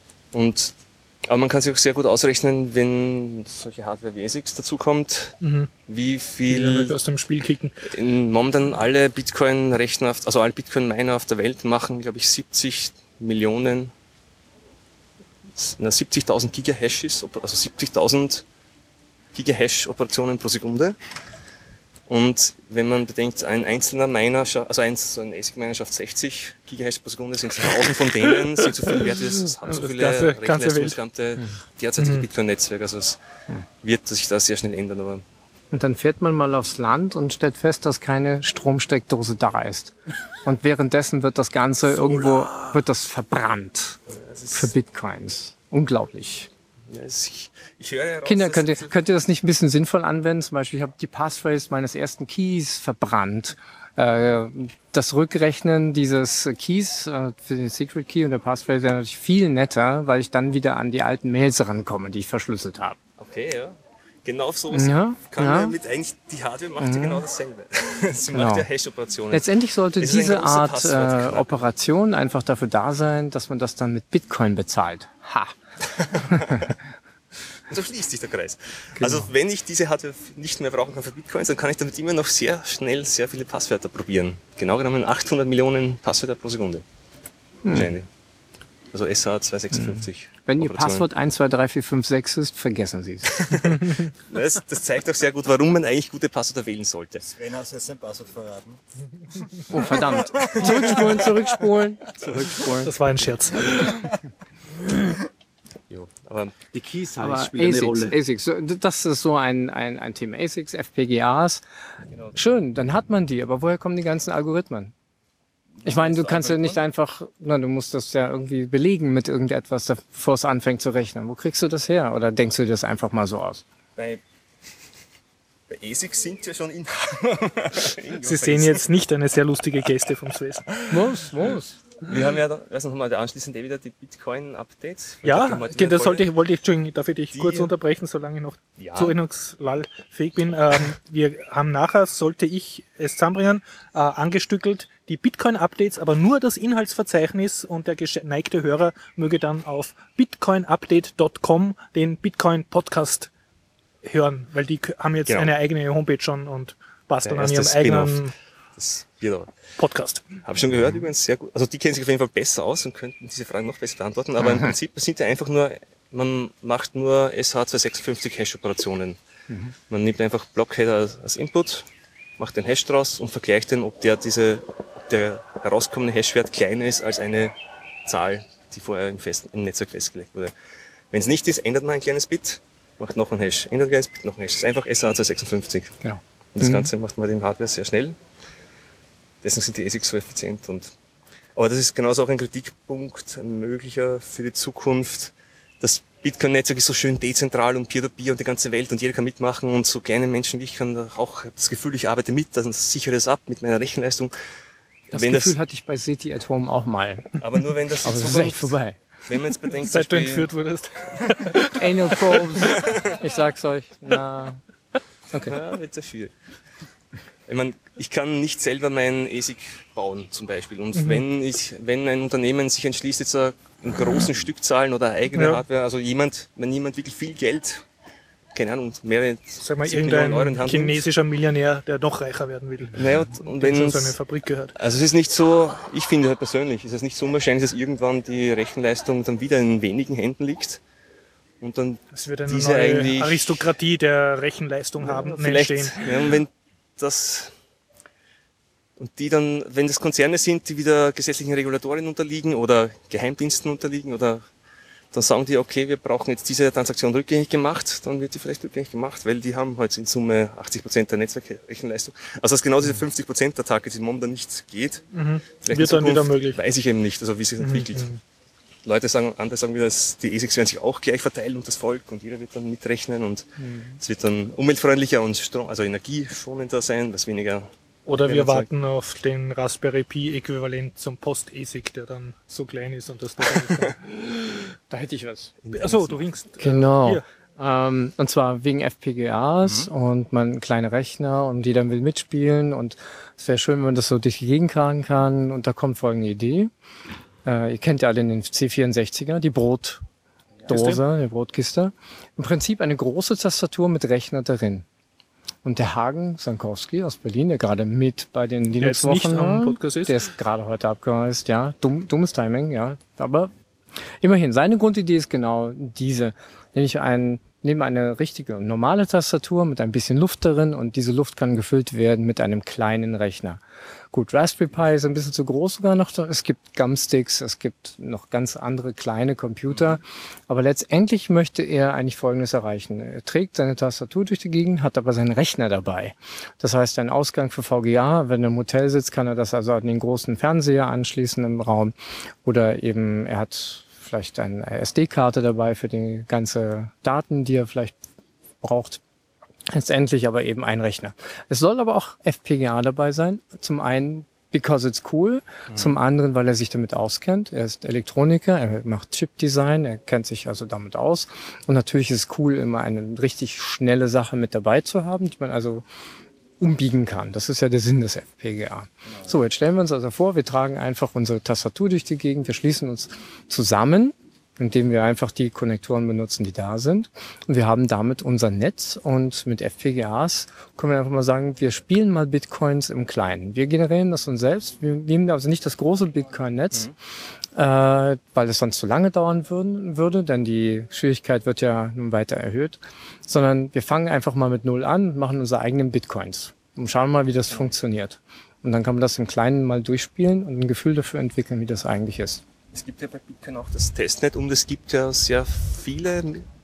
Aber man kann sich auch sehr gut ausrechnen, wenn solche Hardware wie ASICs dazukommt, wie Ja, viel aus dem Spiel kicken. momentan alle Bitcoin-Rechner, also alle Bitcoin-Miner auf der Welt machen, glaube ich, 70.000 Gigahashes, also 70.000 Gigahash-Operationen pro Sekunde. Und wenn man bedenkt, ein einzelner Miner, so ein ASIC-Miner schafft 60 Gigahash pro Sekunde, sind 1000 von denen, sind so viele Werte, das haben so Das viele ganze Rechenleistung, Welt. das ganze derzeitige Bitcoin-Netzwerk. Also es wird sich da sehr schnell ändern, aber Und dann fährt man mal aufs Land und stellt fest, dass keine Stromsteckdose da ist. Und währenddessen wird das Ganze wird das verbrannt für Bitcoins. Unglaublich. ja, ich höre heraus, Kinder, dass- könnt ihr das nicht ein bisschen sinnvoll anwenden? Zum Beispiel, ich habe die Passphrase meines ersten Keys verbrannt. Das Rückrechnen dieses Keys für den Secret Key und der Passphrase wäre natürlich viel netter, weil ich dann wieder an die alten Mails rankomme, die ich verschlüsselt habe. Okay, ja. Genau auf sowas Ja, kann ja. man mit eigentlich, die Hardware macht ja genau dasselbe. Sie Genau. macht ja Hash-Operationen. Letztendlich sollte Es ist ein diese großer Art Passwortknack. Operation einfach dafür da sein, dass man das dann mit Bitcoin bezahlt. Ha! Und so schließt sich der Kreis. Also wenn ich diese Hardware nicht mehr brauchen kann für Bitcoins, dann kann ich damit immer noch sehr schnell sehr viele Passwörter probieren. Genau genommen 800 Millionen Passwörter pro Sekunde. Wahrscheinlich. Also SH256. Wenn Ihr Operationen. Passwort 123456 ist, vergessen Sie es. Das zeigt auch sehr gut, warum man eigentlich gute Passwörter wählen sollte. Sven, hast du jetzt dein Passwort verraten? Oh, verdammt. Zurückspulen. Das war ein Scherz. Jo, aber Die Keys Aber spielen eine Rolle. ASICs, das ist so ein Thema. ASICs, FPGAs. Schön, dann hat man die, aber woher kommen die ganzen Algorithmen? Ich meine, du kannst ja nicht einfach, du musst das ja irgendwie belegen mit irgendetwas, bevor es anfängt zu rechnen. Wo kriegst du das her? Oder denkst du dir das einfach mal so aus? bei ASICs sind ja schon Sie sehen jetzt nicht eine sehr lustige Geste vom Sven. Was? Wir haben ja, weiß noch mal, anschließend wieder die Bitcoin-Updates. Ja, das Entschuldigung, darf ich dich kurz unterbrechen, solange ich noch zuordnungsfähig bin. Wir haben nachher, sollte ich es zusammenbringen, angestückelt die Bitcoin-Updates, aber nur das Inhaltsverzeichnis, und der geneigte Hörer möge dann auf bitcoinupdate.com den Bitcoin-Podcast hören, weil die haben jetzt eine eigene Homepage schon und basteln an ihrem eigenen Podcast. Habe ich schon gehört übrigens, sehr gut. Also die kennen sich auf jeden Fall besser aus und könnten diese Fragen noch besser beantworten, aber im Prinzip sind ja einfach nur, man macht nur SH256 Hash-Operationen. Man nimmt einfach Blockheader als Input, macht den Hash draus und vergleicht den, ob der herauskommende Hashwert kleiner ist als eine Zahl, die vorher im Netzwerk festgelegt wurde. Wenn es nicht ist, ändert man ein kleines Bit, macht noch ein Hash, ändert ein kleines Bit, noch ein Hash. Das ist einfach SH256. Genau. Und das Ganze macht man mit dem Hardware sehr schnell. Deswegen sind die ASICs so effizient. Aber das ist genauso auch ein Kritikpunkt, ein möglicher für die Zukunft. Das Bitcoin-Netzwerk ist so schön dezentral und Peer-to-Peer und die ganze Welt und jeder kann mitmachen und so kleine Menschen wie ich kann auch das Gefühl, ich arbeite mit, also sichere das ab mit meiner Rechenleistung. Das Gefühl hatte ich bei SETI at Home auch mal. Aber nur wenn das aber das ist echt vorbei. Wenn man jetzt bedenkt, seit du entführt wurdest. Anal Probes. Ich sag's euch. Na. Okay. Ja, wird sehr viel. Ich kann nicht selber meinen ASIC bauen, zum Beispiel. Und wenn ein Unternehmen sich entschließt, jetzt in großen Stückzahlen oder eigene Hardware, also wenn jemand wirklich viel Geld, keine Ahnung, mehrere, sag mal, irgendein chinesischer Millionär, der noch reicher werden will. Naja, und wenn so eine Fabrik gehört. Also es ist nicht so, ich finde halt persönlich, es ist nicht so unwahrscheinlich, dass irgendwann die Rechenleistung dann wieder in wenigen Händen liegt. Und dann es wird eine neue Aristokratie der Rechenleistung entstehen. Ja, und wenn die dann, wenn das Konzerne sind, die wieder gesetzlichen Regulatorien unterliegen oder Geheimdiensten unterliegen oder dann sagen die, okay, wir brauchen jetzt diese Transaktion rückgängig gemacht, dann wird die vielleicht rückgängig gemacht, weil die haben halt in Summe 80% der Netzwerkrechenleistung. Also dass genau diese 50% der Tage, die momentan nicht geht, wird dann wieder möglich. Weiß ich eben nicht, also wie sich entwickelt. Andere sagen wieder, die ASICs werden sich auch gleich verteilen und das Volk und jeder wird dann mitrechnen und es wird dann umweltfreundlicher und also energieschonender sein, was weniger. Oder wir warten auf den Raspberry Pi Äquivalent zum Post-ASIC, der dann so klein ist und das da hätte ich was. Achso, du winkst. Genau. Und zwar wegen FPGAs und man kleine Rechner und die dann will mitspielen und es wäre schön, wenn man das so durch die Gegend tragen kann und da kommt folgende Idee. Ihr kennt ja alle den C64er, die Brotdose, die Brotkiste. Im Prinzip eine große Tastatur mit Rechner darin. Und der Hagen Sankowski aus Berlin, der gerade mit bei den Linux-Wochen war, der ist gerade heute abgereist, ja, dummes Timing, ja, aber immerhin, seine Grundidee ist genau diese, nämlich nehme eine richtige normale Tastatur mit ein bisschen Luft darin und diese Luft kann gefüllt werden mit einem kleinen Rechner. Gut, Raspberry Pi ist ein bisschen zu groß sogar noch. Es gibt Gumsticks, es gibt noch ganz andere kleine Computer. Aber letztendlich möchte er eigentlich Folgendes erreichen. Er trägt seine Tastatur durch die Gegend, hat aber seinen Rechner dabei. Das heißt, ein Ausgang für VGA, wenn er im Hotel sitzt, kann er das also an den großen Fernseher anschließen im Raum. Oder eben, er hat vielleicht eine SD-Karte dabei für die ganze Daten, die er vielleicht braucht. Letztendlich aber eben ein Rechner. Es soll aber auch FPGA dabei sein. Zum einen, because it's cool. Zum anderen, weil er sich damit auskennt. Er ist Elektroniker, er macht Chip-Design, er kennt sich also damit aus. Und natürlich ist es cool, immer eine richtig schnelle Sache mit dabei zu haben, die man also umbiegen kann. Das ist ja der Sinn des FPGA. So, jetzt stellen wir uns also vor, wir tragen einfach unsere Tastatur durch die Gegend, wir schließen uns zusammen, indem wir einfach die Konnektoren benutzen, die da sind. Und wir haben damit unser Netz und mit FPGAs können wir einfach mal sagen, wir spielen mal Bitcoins im Kleinen. Wir generieren das uns selbst. Wir nehmen also nicht das große Bitcoin-Netz, weil es sonst zu lange dauern würde, denn die Schwierigkeit wird ja nun weiter erhöht, sondern wir fangen einfach mal mit Null an und machen unsere eigenen Bitcoins und schauen mal, wie das funktioniert. Und dann kann man das im Kleinen mal durchspielen und ein Gefühl dafür entwickeln, wie das eigentlich ist. Es gibt ja bei Bitcoin auch das Testnet und es gibt ja sehr viele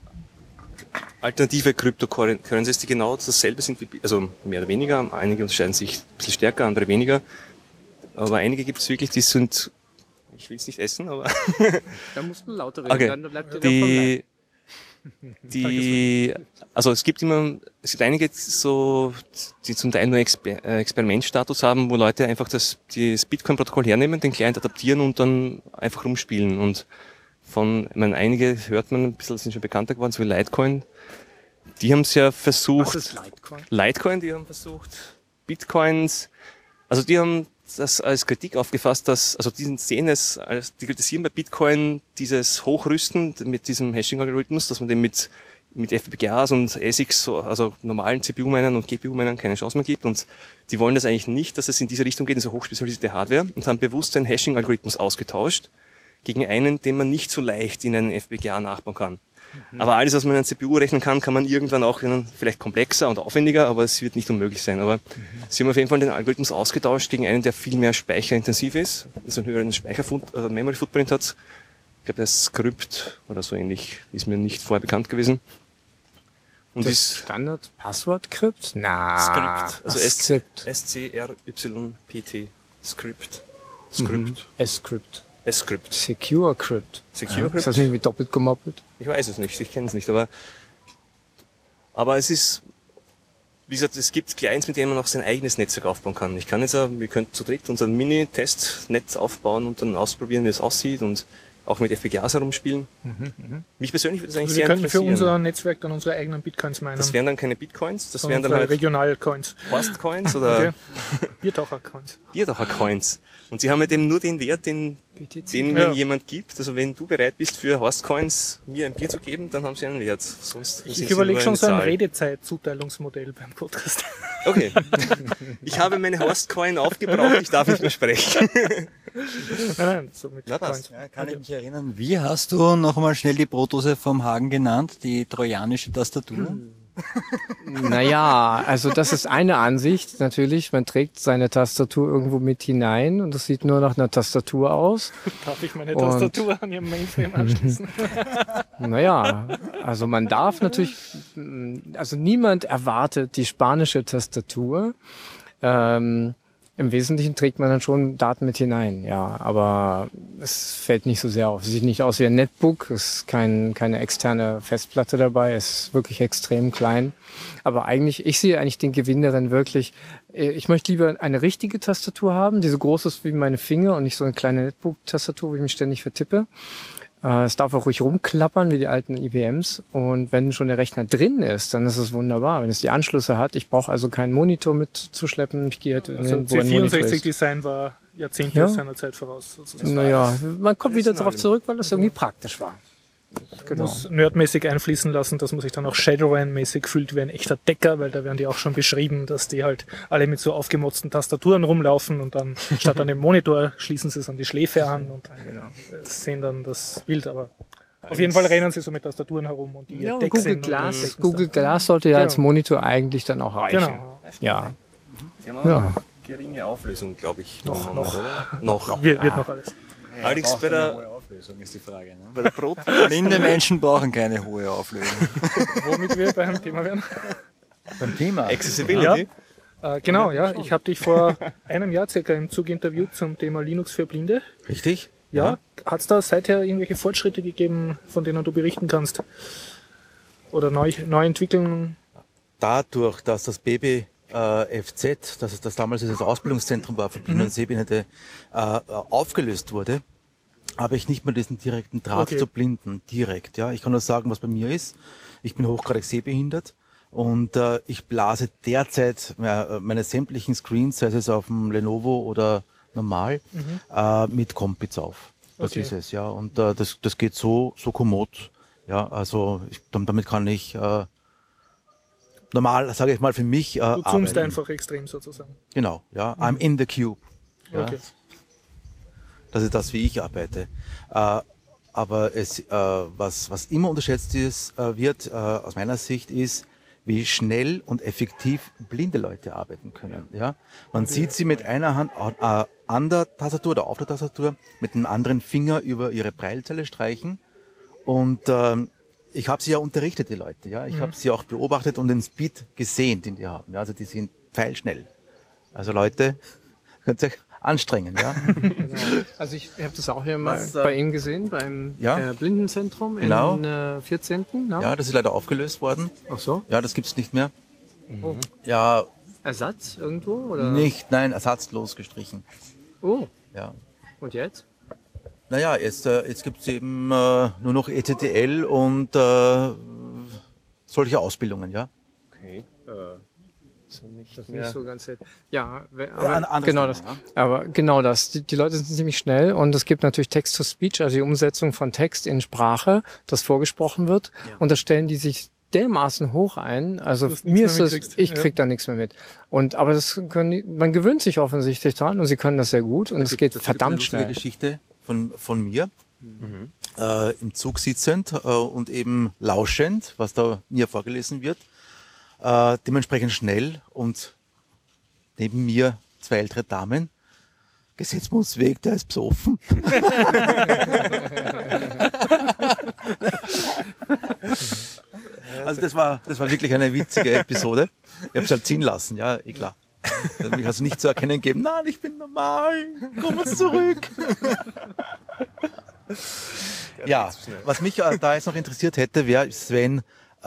alternative Cryptocurrencies, die genau dasselbe sind wie, also mehr oder weniger. Einige unterscheiden sich ein bisschen stärker, andere weniger. Aber einige gibt es wirklich, die sind, ich will es nicht essen, aber... Da musst du lauter reden, okay. dann bleibt dir Also es gibt einige so, die zum Teil nur Experimentstatus haben, wo Leute einfach das Bitcoin-Protokoll hernehmen, den Client adaptieren und dann einfach rumspielen. Und einige hört man ein bisschen, sind schon bekannter geworden, so wie Litecoin. Die haben es ja versucht. Was ist Litecoin? Litecoin, die haben versucht. Bitcoins, also die haben das als Kritik aufgefasst, die kritisieren bei Bitcoin dieses Hochrüsten mit diesem Hashing-Algorithmus, dass man den mit FPGAs und ASICs, also normalen CPU-Minern und GPU-Minern keine Chance mehr gibt, und die wollen das eigentlich nicht, dass es in diese Richtung geht, in so hochspezialisierte Hardware, und haben bewusst den Hashing-Algorithmus ausgetauscht gegen einen, den man nicht so leicht in einen FPGA nachbauen kann. Aber alles, was man in einer CPU rechnen kann, kann man irgendwann auch vielleicht komplexer und aufwendiger, aber es wird nicht unmöglich sein. Aber sie haben auf jeden Fall den Algorithmus ausgetauscht gegen einen, der viel mehr speicherintensiv ist, also einen höheren Memory Footprint hat. Ich glaube, der ist Script oder so ähnlich, ist mir nicht vorher bekannt gewesen. Und das Standard-Passwort-Crypt? Script, also Script. S-C-R-Y-P-T. Script. S-Crypt. S-Crypt. Secure Crypt. Secure Crypt? Ist das nicht wie doppelt gemoppelt? Ich weiß es nicht, ich kenne es nicht, aber es ist, wie gesagt, es gibt Clients, mit denen man auch sein eigenes Netzwerk aufbauen kann. Wir könnten zu dritt unser Mini-Testnetz aufbauen und dann ausprobieren, wie es aussieht, und auch mit FPGAs herumspielen. Mich persönlich würde das eigentlich sehr interessieren. Wir könnten für unser Netzwerk dann unsere eigenen Bitcoins meinen. Das wären dann keine Bitcoins, das wären dann halt Regionalcoins. Horstcoins oder Biertauchercoins. Biertauchercoins. Und sie haben halt eben nur den Wert, den mir jemand gibt. Also wenn du bereit bist, für Horstcoins mir ein Bier zu geben, dann haben sie einen Wert. Sonst ich überlege schon so ein Redezeit-Zuteilungsmodell beim Podcast. Okay. Ich habe meine Horstcoin aufgebraucht, ich darf nicht mehr sprechen. Nein, so mit Coins. Ja, kann ich mich erinnern, wie hast du noch einmal schnell die Brotdose vom Hagen genannt, die trojanische Tastatur? Naja, also das ist eine Ansicht natürlich. Man trägt seine Tastatur irgendwo mit hinein und das sieht nur nach einer Tastatur aus. Darf ich meine Tastatur an Ihrem Mainframe anschließen? Naja, also man darf natürlich, also niemand erwartet die spanische Tastatur. Im Wesentlichen trägt man dann schon Daten mit hinein, ja, aber es fällt nicht so sehr auf. Es sieht nicht aus wie ein Netbook, es ist keine externe Festplatte dabei, es ist wirklich extrem klein. Aber ich sehe eigentlich den Gewinn darin wirklich, ich möchte lieber eine richtige Tastatur haben, die so groß ist wie meine Finger und nicht so eine kleine Netbook-Tastatur, wo ich mich ständig vertippe. Es darf auch ruhig rumklappern, wie die alten IBMs. Und wenn schon der Rechner drin ist, dann ist es wunderbar. Wenn es die Anschlüsse hat, ich brauche also keinen Monitor mitzuschleppen. Ich gehe halt also C64-Design war Jahrzehnte seiner Zeit voraus. Sozusagen. Naja, man kommt wieder darauf zurück, weil das irgendwie praktisch war. Genau. Muss nerdmäßig einfließen lassen, dass man sich dann auch Shadowrun-mäßig fühlt wie ein echter Decker, weil da werden die auch schon beschrieben, dass die halt alle mit so aufgemotzten Tastaturen rumlaufen und dann statt an dem Monitor schließen sie es an die Schläfe an und sehen dann das Bild, aber auf jeden Fall rennen sie so mit Tastaturen herum und die Google Glass sollte ja als Monitor eigentlich dann auch reichen. Genau. Ja. Geringe Auflösung, glaube ich. Noch. Wird noch alles. Allerdings bei der Auflösung ist die Frage. Ne? Bei der Brot blinde Menschen brauchen keine hohe Auflösung. Womit wir beim Thema werden? Beim Thema? Accessibility? Ja. Genau, ja. Ich habe dich vor einem Jahr circa im Zug interviewt zum Thema Linux für Blinde. Richtig? Ja. Hat es da seither irgendwelche Fortschritte gegeben, von denen du berichten kannst? Oder Neuentwicklungen? Dadurch, dass das BBFZ, das damals das Ausbildungszentrum war für Blinde und Sehbehinderte, aufgelöst wurde, habe ich nicht mehr diesen direkten Draht zu Blinden direkt. Ja, ich kann nur sagen, was bei mir ist. Ich bin hochgradig sehbehindert und ich blase derzeit meine sämtlichen Screens, sei es auf dem Lenovo oder normal, mit Compits auf. Das ist es, ja. Und das geht so kommod. Ja, also damit kann ich normal, sage ich mal, für mich du zoomst einfach extrem sozusagen. Genau, ja. I'm in the cube. Ja. Okay. Das ist das, wie ich arbeite. Aber was immer unterschätzt wird, aus meiner Sicht, ist, wie schnell und effektiv blinde Leute arbeiten können. Ja? Man sieht sie mit einer Hand an der Tastatur oder auf der Tastatur, mit einem anderen Finger über ihre Braillezelle streichen. Und ich habe sie ja unterrichtet, die Leute. Ja? Ich habe sie auch beobachtet und den Speed gesehen, den die haben. Ja? Also die sind pfeilschnell. Also Leute, könnt ihr euch anstrengend, ja. Genau. Also ich habe das auch hier mal bei Ihnen gesehen, beim Blindenzentrum Genau. im 14. Ne? Ja, das ist leider aufgelöst worden. Ach so. Ja, das gibt's nicht mehr. Oh. Ja, Ersatz irgendwo? Oder? nein, ersatzlos gestrichen. Oh, Ja. und jetzt? Naja, jetzt gibt's eben nur noch ECTL und solche Ausbildungen, ja. Okay. Das ist nicht so ganz nett. Ja, anders genau Thema, das. ja. Aber genau das. Die Leute sind ziemlich schnell und es gibt natürlich Text-to-Speech, also die Umsetzung von Text in Sprache, das vorgesprochen wird. Ja. Und da stellen die sich dermaßen hoch ein. Also Du hast mir nichts ist mehr das, mitkriegst. ich Ja. krieg da nichts mehr mit. Aber das man gewöhnt sich offensichtlich dran und sie können das sehr gut und es geht Das ist verdammt eine lustige schnell. Geschichte von mir. Im Zug sitzend und eben lauschend, was da mir vorgelesen wird. Dementsprechend schnell und neben mir 2 ältere Damen. Gesetzt wir uns weg, der ist besoffen. Also das war wirklich eine witzige Episode. Ich habe es halt ziehen lassen, ja, klar. Das hat mich also nicht zu erkennen gegeben, nein, ich bin normal, komm uns zurück. Ja, was mich da jetzt noch interessiert hätte, wäre, Sven,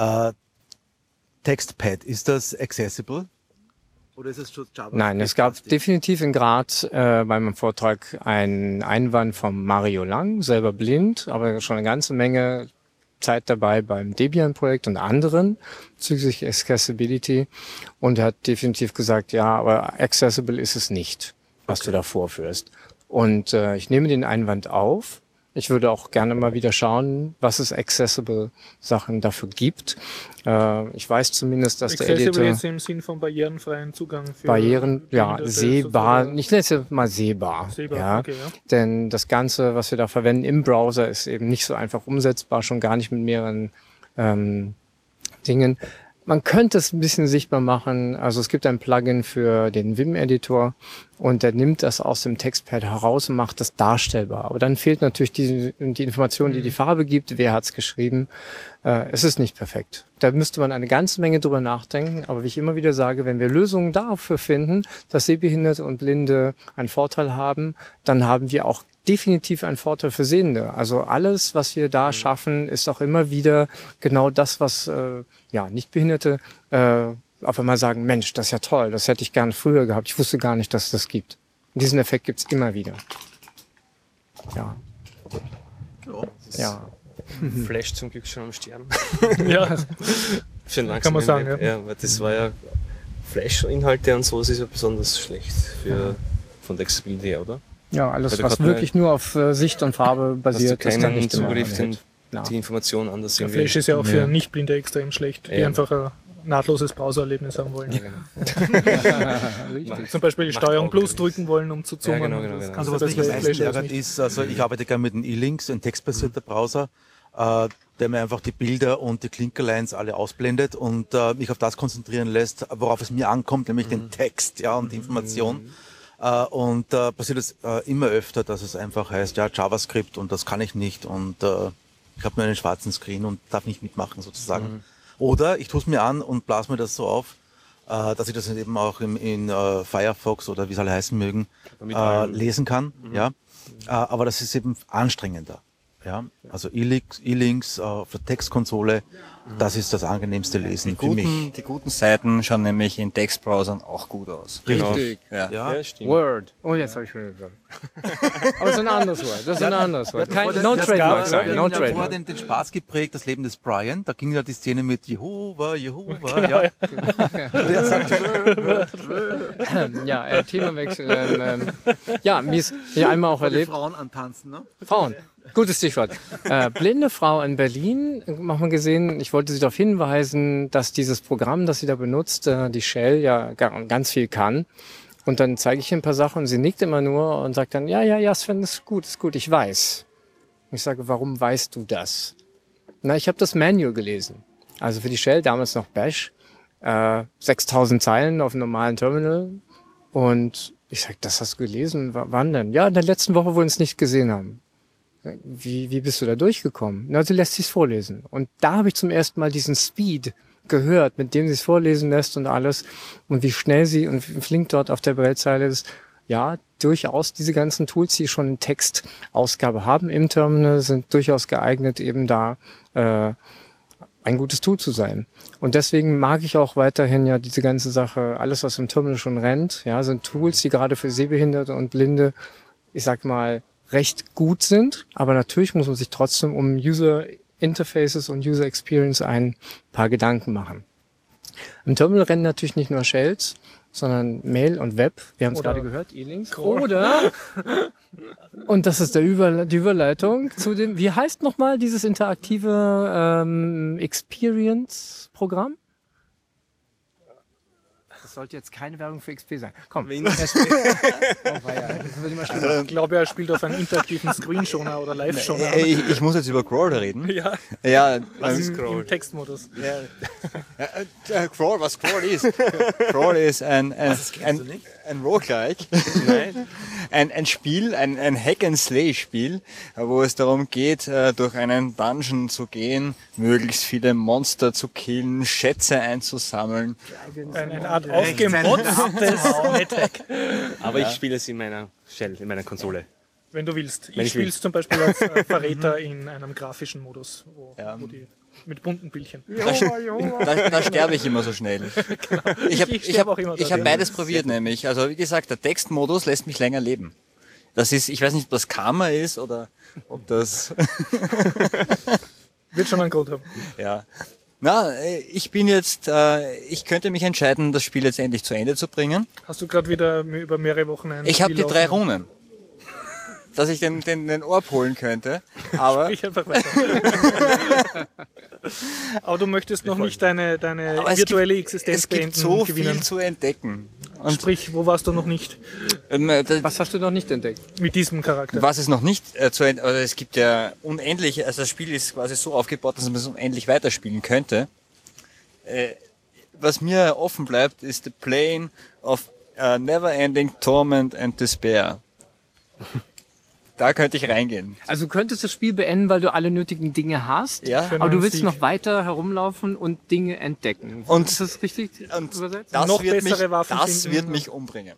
Textpad, ist das accessible? Oder ist es schon JavaScript? Nein, es gab definitiv in Graz bei meinem Vortrag einen Einwand von Mario Lang, selber blind, aber schon eine ganze Menge Zeit dabei beim Debian-Projekt und anderen bezüglich Accessibility. Und er hat definitiv gesagt, ja, aber accessible ist es nicht, was du da vorführst. Und ich nehme den Einwand auf. Ich würde auch gerne mal wieder schauen, was es accessible Sachen dafür gibt. Ich weiß zumindest, dass der Accessible Editor jetzt im Sinn von barrierenfreien Zugang für Barrieren, ja, Behinderte sehbar, sozusagen. ich nenne es jetzt mal sehbar. Sehbar, Ja. okay, ja. Denn das Ganze, was wir da verwenden im Browser, ist eben nicht so einfach umsetzbar, schon gar nicht mit mehreren Dingen. Man könnte es ein bisschen sichtbar machen. Also es gibt ein Plugin für den Vim-Editor und der nimmt das aus dem Textpad heraus und macht das darstellbar. Aber dann fehlt natürlich die Information, die die Farbe gibt. Wer hat es geschrieben? Es ist nicht perfekt. Da müsste man eine ganze Menge drüber nachdenken. Aber wie ich immer wieder sage, wenn wir Lösungen dafür finden, dass Sehbehinderte und Blinde einen Vorteil haben, dann haben wir auch definitiv einen Vorteil für Sehende. Also alles, was wir da schaffen, ist auch immer wieder genau das, was Nichtbehinderte auf einmal sagen, Mensch, das ist ja toll, das hätte ich gerne früher gehabt. Ich wusste gar nicht, dass es das gibt. Und diesen Effekt gibt's immer wieder. Ja. Ja. Flash zum Glück schon am Sterben. Ja, Für den Kann man langsamen sagen, Web. Ja, weil das war ja Flash-Inhalte und so, das ist ja besonders schlecht von der Accessibility her, oder? Ja, alles, Weil du was grad wirklich nur auf Sicht und Farbe Hast du basiert, ist dann keinen nicht immer Zugriff, ein Hit. Ja. die Information anders der irgendwie. Flash ist ja auch für Nichtblinde extrem schlecht, die Ja. einfach ein nahtloses Browsererlebnis haben wollen. Ja, genau. Zum Beispiel die Macht Steuerung auch plus Sinn. drücken wollen, um zu zoomen. genau, genau. Das kannst Also du was mich besser am mit meisten Flash als ärgert nicht. ist, also ich arbeite gerne mit den E-Links, ein textbasierter Browser, der mir einfach die Bilder und die Clinkerlines alle ausblendet und mich auf das konzentrieren lässt, worauf es mir ankommt, nämlich den Text, ja, und die Information. Und passiert es immer öfter, dass es einfach heißt, ja, JavaScript und das kann ich nicht und ich habe nur einen schwarzen Screen und darf nicht mitmachen sozusagen. Oder ich tue es mir an und blase mir das so auf, dass ich das eben auch in Firefox oder wie es alle heißen mögen, lesen kann. Ja, aber das ist eben anstrengender. Ja, also E-Links auf der Textkonsole, das ist das angenehmeste Lesen für mich. Die guten Seiten schauen nämlich in Textbrowsern auch gut aus. Genau. Richtig. Ja. Ja, stimmt. Word. Oh, jetzt habe ich schon gesagt. Aber das ist ein anderes Wort. Das ist ein anderes Wort. Vor No Trademark sein. No Vor Trademark. den Spaß geprägt, das Leben des Brian, da ging ja die Szene mit Jehova, ja. Der sagt, Ja, Themawechsel. Ja, mir ist ja einmal auch erlebt. Frauen antanzen, ne? Frauen. Gutes Stichwort. Blinde Frau in Berlin, haben wir gesehen, ich wollte Sie darauf hinweisen, dass dieses Programm, das sie da benutzt, die Shell, ja ganz viel kann. Und dann zeige ich ihr ein paar Sachen und sie nickt immer nur und sagt dann, ja, Sven, ist gut, ich weiß. Ich sage, warum weißt du das? Na, ich habe das Manual gelesen. Also für die Shell, damals noch Bash, 6000 Zeilen auf einem normalen Terminal. Und ich sage, das hast du gelesen? Wann denn? Ja, in der letzten Woche, wo wir uns nicht gesehen haben. Wie bist du da durchgekommen? Na, sie lässt sich's vorlesen. Und da habe ich zum ersten Mal diesen Speed gehört, mit dem sie es vorlesen lässt und alles. Und wie schnell sie und wie flink dort auf der Brettzeile ist. Ja, durchaus diese ganzen Tools, die schon eine Textausgabe haben im Terminal, sind durchaus geeignet, eben da ein gutes Tool zu sein. Und deswegen mag ich auch weiterhin ja diese ganze Sache, alles was im Terminal schon rennt, ja, sind Tools, die gerade für Sehbehinderte und Blinde, ich sag mal, recht gut sind. Aber natürlich muss man sich trotzdem um User Interfaces und User Experience ein paar Gedanken machen. Im Terminal rennen natürlich nicht nur Shells, sondern Mail und Web. Wir haben es gerade gehört, E-Links. Oder, und das ist die Überleitung zu dem, wie heißt nochmal dieses interaktive Experience-Programm? Das sollte jetzt keine Werbung für XP sein. Komm. Ich glaube, er spielt auf einen interaktiven Screenshoner oder Live-Shoner. Ich muss jetzt über Crawl reden. Ja, Ja, was ist Scroll? Im Textmodus. Crawl, was Crawl ist. Crawl ist ein Roguelike. Nein. Ein Spiel, ein Hack-and-Slay-Spiel, wo es darum geht, durch einen Dungeon zu gehen, möglichst viele Monster zu killen, Schätze einzusammeln. Eine Art aufgemotztes NetHack. Aber ich spiele es in meiner Shell, in meiner Konsole. Wenn du willst. Wenn Ich ich will. spiele es zum Beispiel als Verräter in einem grafischen Modus, wo die mit bunten Bildchen. Da sterbe ich immer so schnell. Ich sterbe auch immer hab daran. beides probiert nämlich. Also wie gesagt, der Textmodus lässt mich länger leben. Das ist, ich weiß nicht, ob das Karma ist oder ob das... Wird schon einen Grund haben. Ja. Na, ich bin jetzt, ich könnte mich entscheiden, das Spiel jetzt endlich zu Ende zu bringen. Hast du gerade wieder über mehrere Wochen ein Ich habe die Spiel 3 laufen? Runen, dass ich den Orb holen könnte. Aber Sprich einfach weiter. Aber du möchtest noch nicht deine Aber virtuelle Existenz es gibt beenden so und viel gewinnen. zu entdecken. Und Sprich, wo warst du noch nicht Was hast du noch nicht entdeckt? mit diesem Charakter? was es noch nicht also es gibt ja unendlich, also das Spiel ist quasi so aufgebaut, dass man es unendlich weiterspielen könnte. Was mir offen bleibt, ist the plane of never-ending torment and despair. Da könnte ich reingehen. Also du könntest das Spiel beenden, weil du alle nötigen Dinge hast, Ja. aber du willst Sieg. noch weiter herumlaufen und Dinge entdecken. Und- ist das richtig Und übersetzt? das Noch wird bessere mich, Waffen das finden. wird mich umbringen.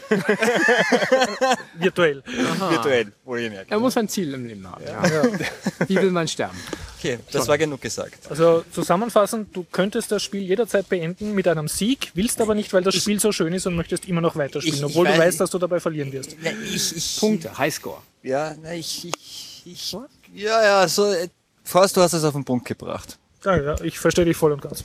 Virtuell. Virtuell, wohlgemerkt. Er muss ein Ziel im Leben haben. Ja. Wie will man sterben? Okay, das war genug gesagt. Also zusammenfassend, du könntest das Spiel jederzeit beenden mit einem Sieg, willst aber nicht, weil das Spiel so schön ist und möchtest immer noch weiterspielen, Ich obwohl du weiß- weißt, dass du dabei verlieren wirst. Punkte, Highscore. Ja, ja, so, Forst, du hast es auf den Punkt gebracht. Ja, ich verstehe dich voll und ganz.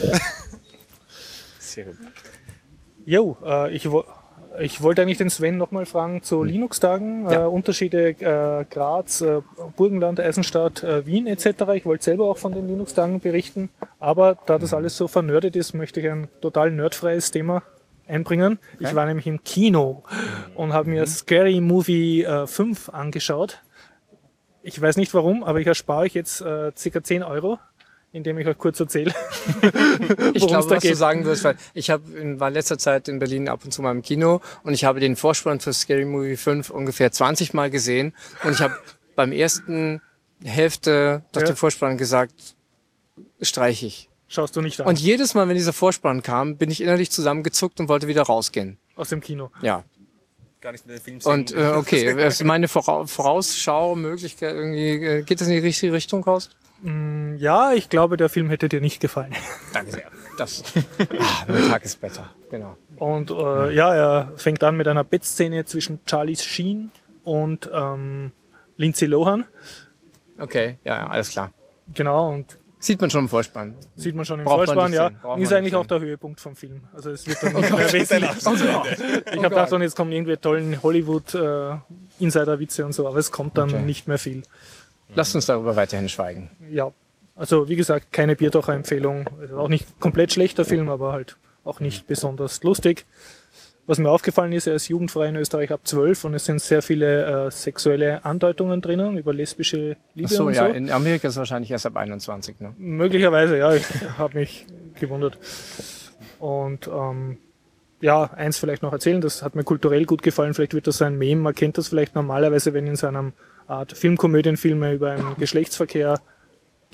Sehr gut. Jo, ich wollte eigentlich den Sven nochmal fragen zu Linux-Tagen, Unterschiede Graz, Burgenland, Eisenstadt, Wien etc. Ich wollte selber auch von den Linux-Tagen berichten, aber da das alles so vernördet ist, möchte ich ein total nerdfreies Thema einbringen. Ich war nämlich im Kino und habe mir Scary Movie 5 angeschaut. Ich weiß nicht warum, aber ich erspare euch jetzt ca. 10 €, indem ich euch kurz erzähle, Ich worum es glaube, da was du geht. sagen wirst, weil ich war in letzter Zeit in Berlin ab und zu mal im Kino und ich habe den Vorspann für Scary Movie 5 ungefähr 20 Mal gesehen und ich habe beim ersten Hälfte nach dem Vorspann gesagt, streiche ich. Schaust du nicht an Und jedes Mal, wenn dieser Vorspann kam, bin ich innerlich zusammengezuckt und wollte wieder rausgehen. aus dem Kino. Ja. Gar nicht mehr den Film sehen. Und okay, ist meine Vorausschau-Möglichkeit irgendwie, geht das in die richtige Richtung raus? Ja, ich glaube, der Film hätte dir nicht gefallen. Danke sehr. Das. Der Tag ist besser. Genau. Und er fängt an mit einer Bettszene zwischen Charlie Sheen und Lindsay Lohan. Okay, ja, alles klar. Genau, und Sieht man schon im Vorspann. sieht man schon im Braucht man Vorspann, nicht ja. sehen. Braucht Ist man eigentlich nicht auch der Höhepunkt vom Film. Also es wird dann nicht mehr wesentlich. Ich habe gedacht, und jetzt kommen irgendwie tollen Hollywood-Insider-Witze und so, aber es kommt dann nicht mehr viel. Lasst uns darüber weiterhin schweigen. Ja, also wie gesagt, keine Biertaucher-Empfehlung. Also auch nicht komplett schlechter Film, aber halt auch nicht besonders lustig. Was mir aufgefallen ist, er ist jugendfrei in Österreich ab 12 und es sind sehr viele sexuelle Andeutungen drinnen über lesbische Liebe Achso, und ja, so. in Amerika ist es wahrscheinlich erst ab 21, ne? Möglicherweise, ja, ich habe mich gewundert. Und eins vielleicht noch erzählen, das hat mir kulturell gut gefallen, vielleicht wird das so ein Meme, man kennt das vielleicht normalerweise, wenn in so einem Art Filmkomödienfilme über einen Geschlechtsverkehr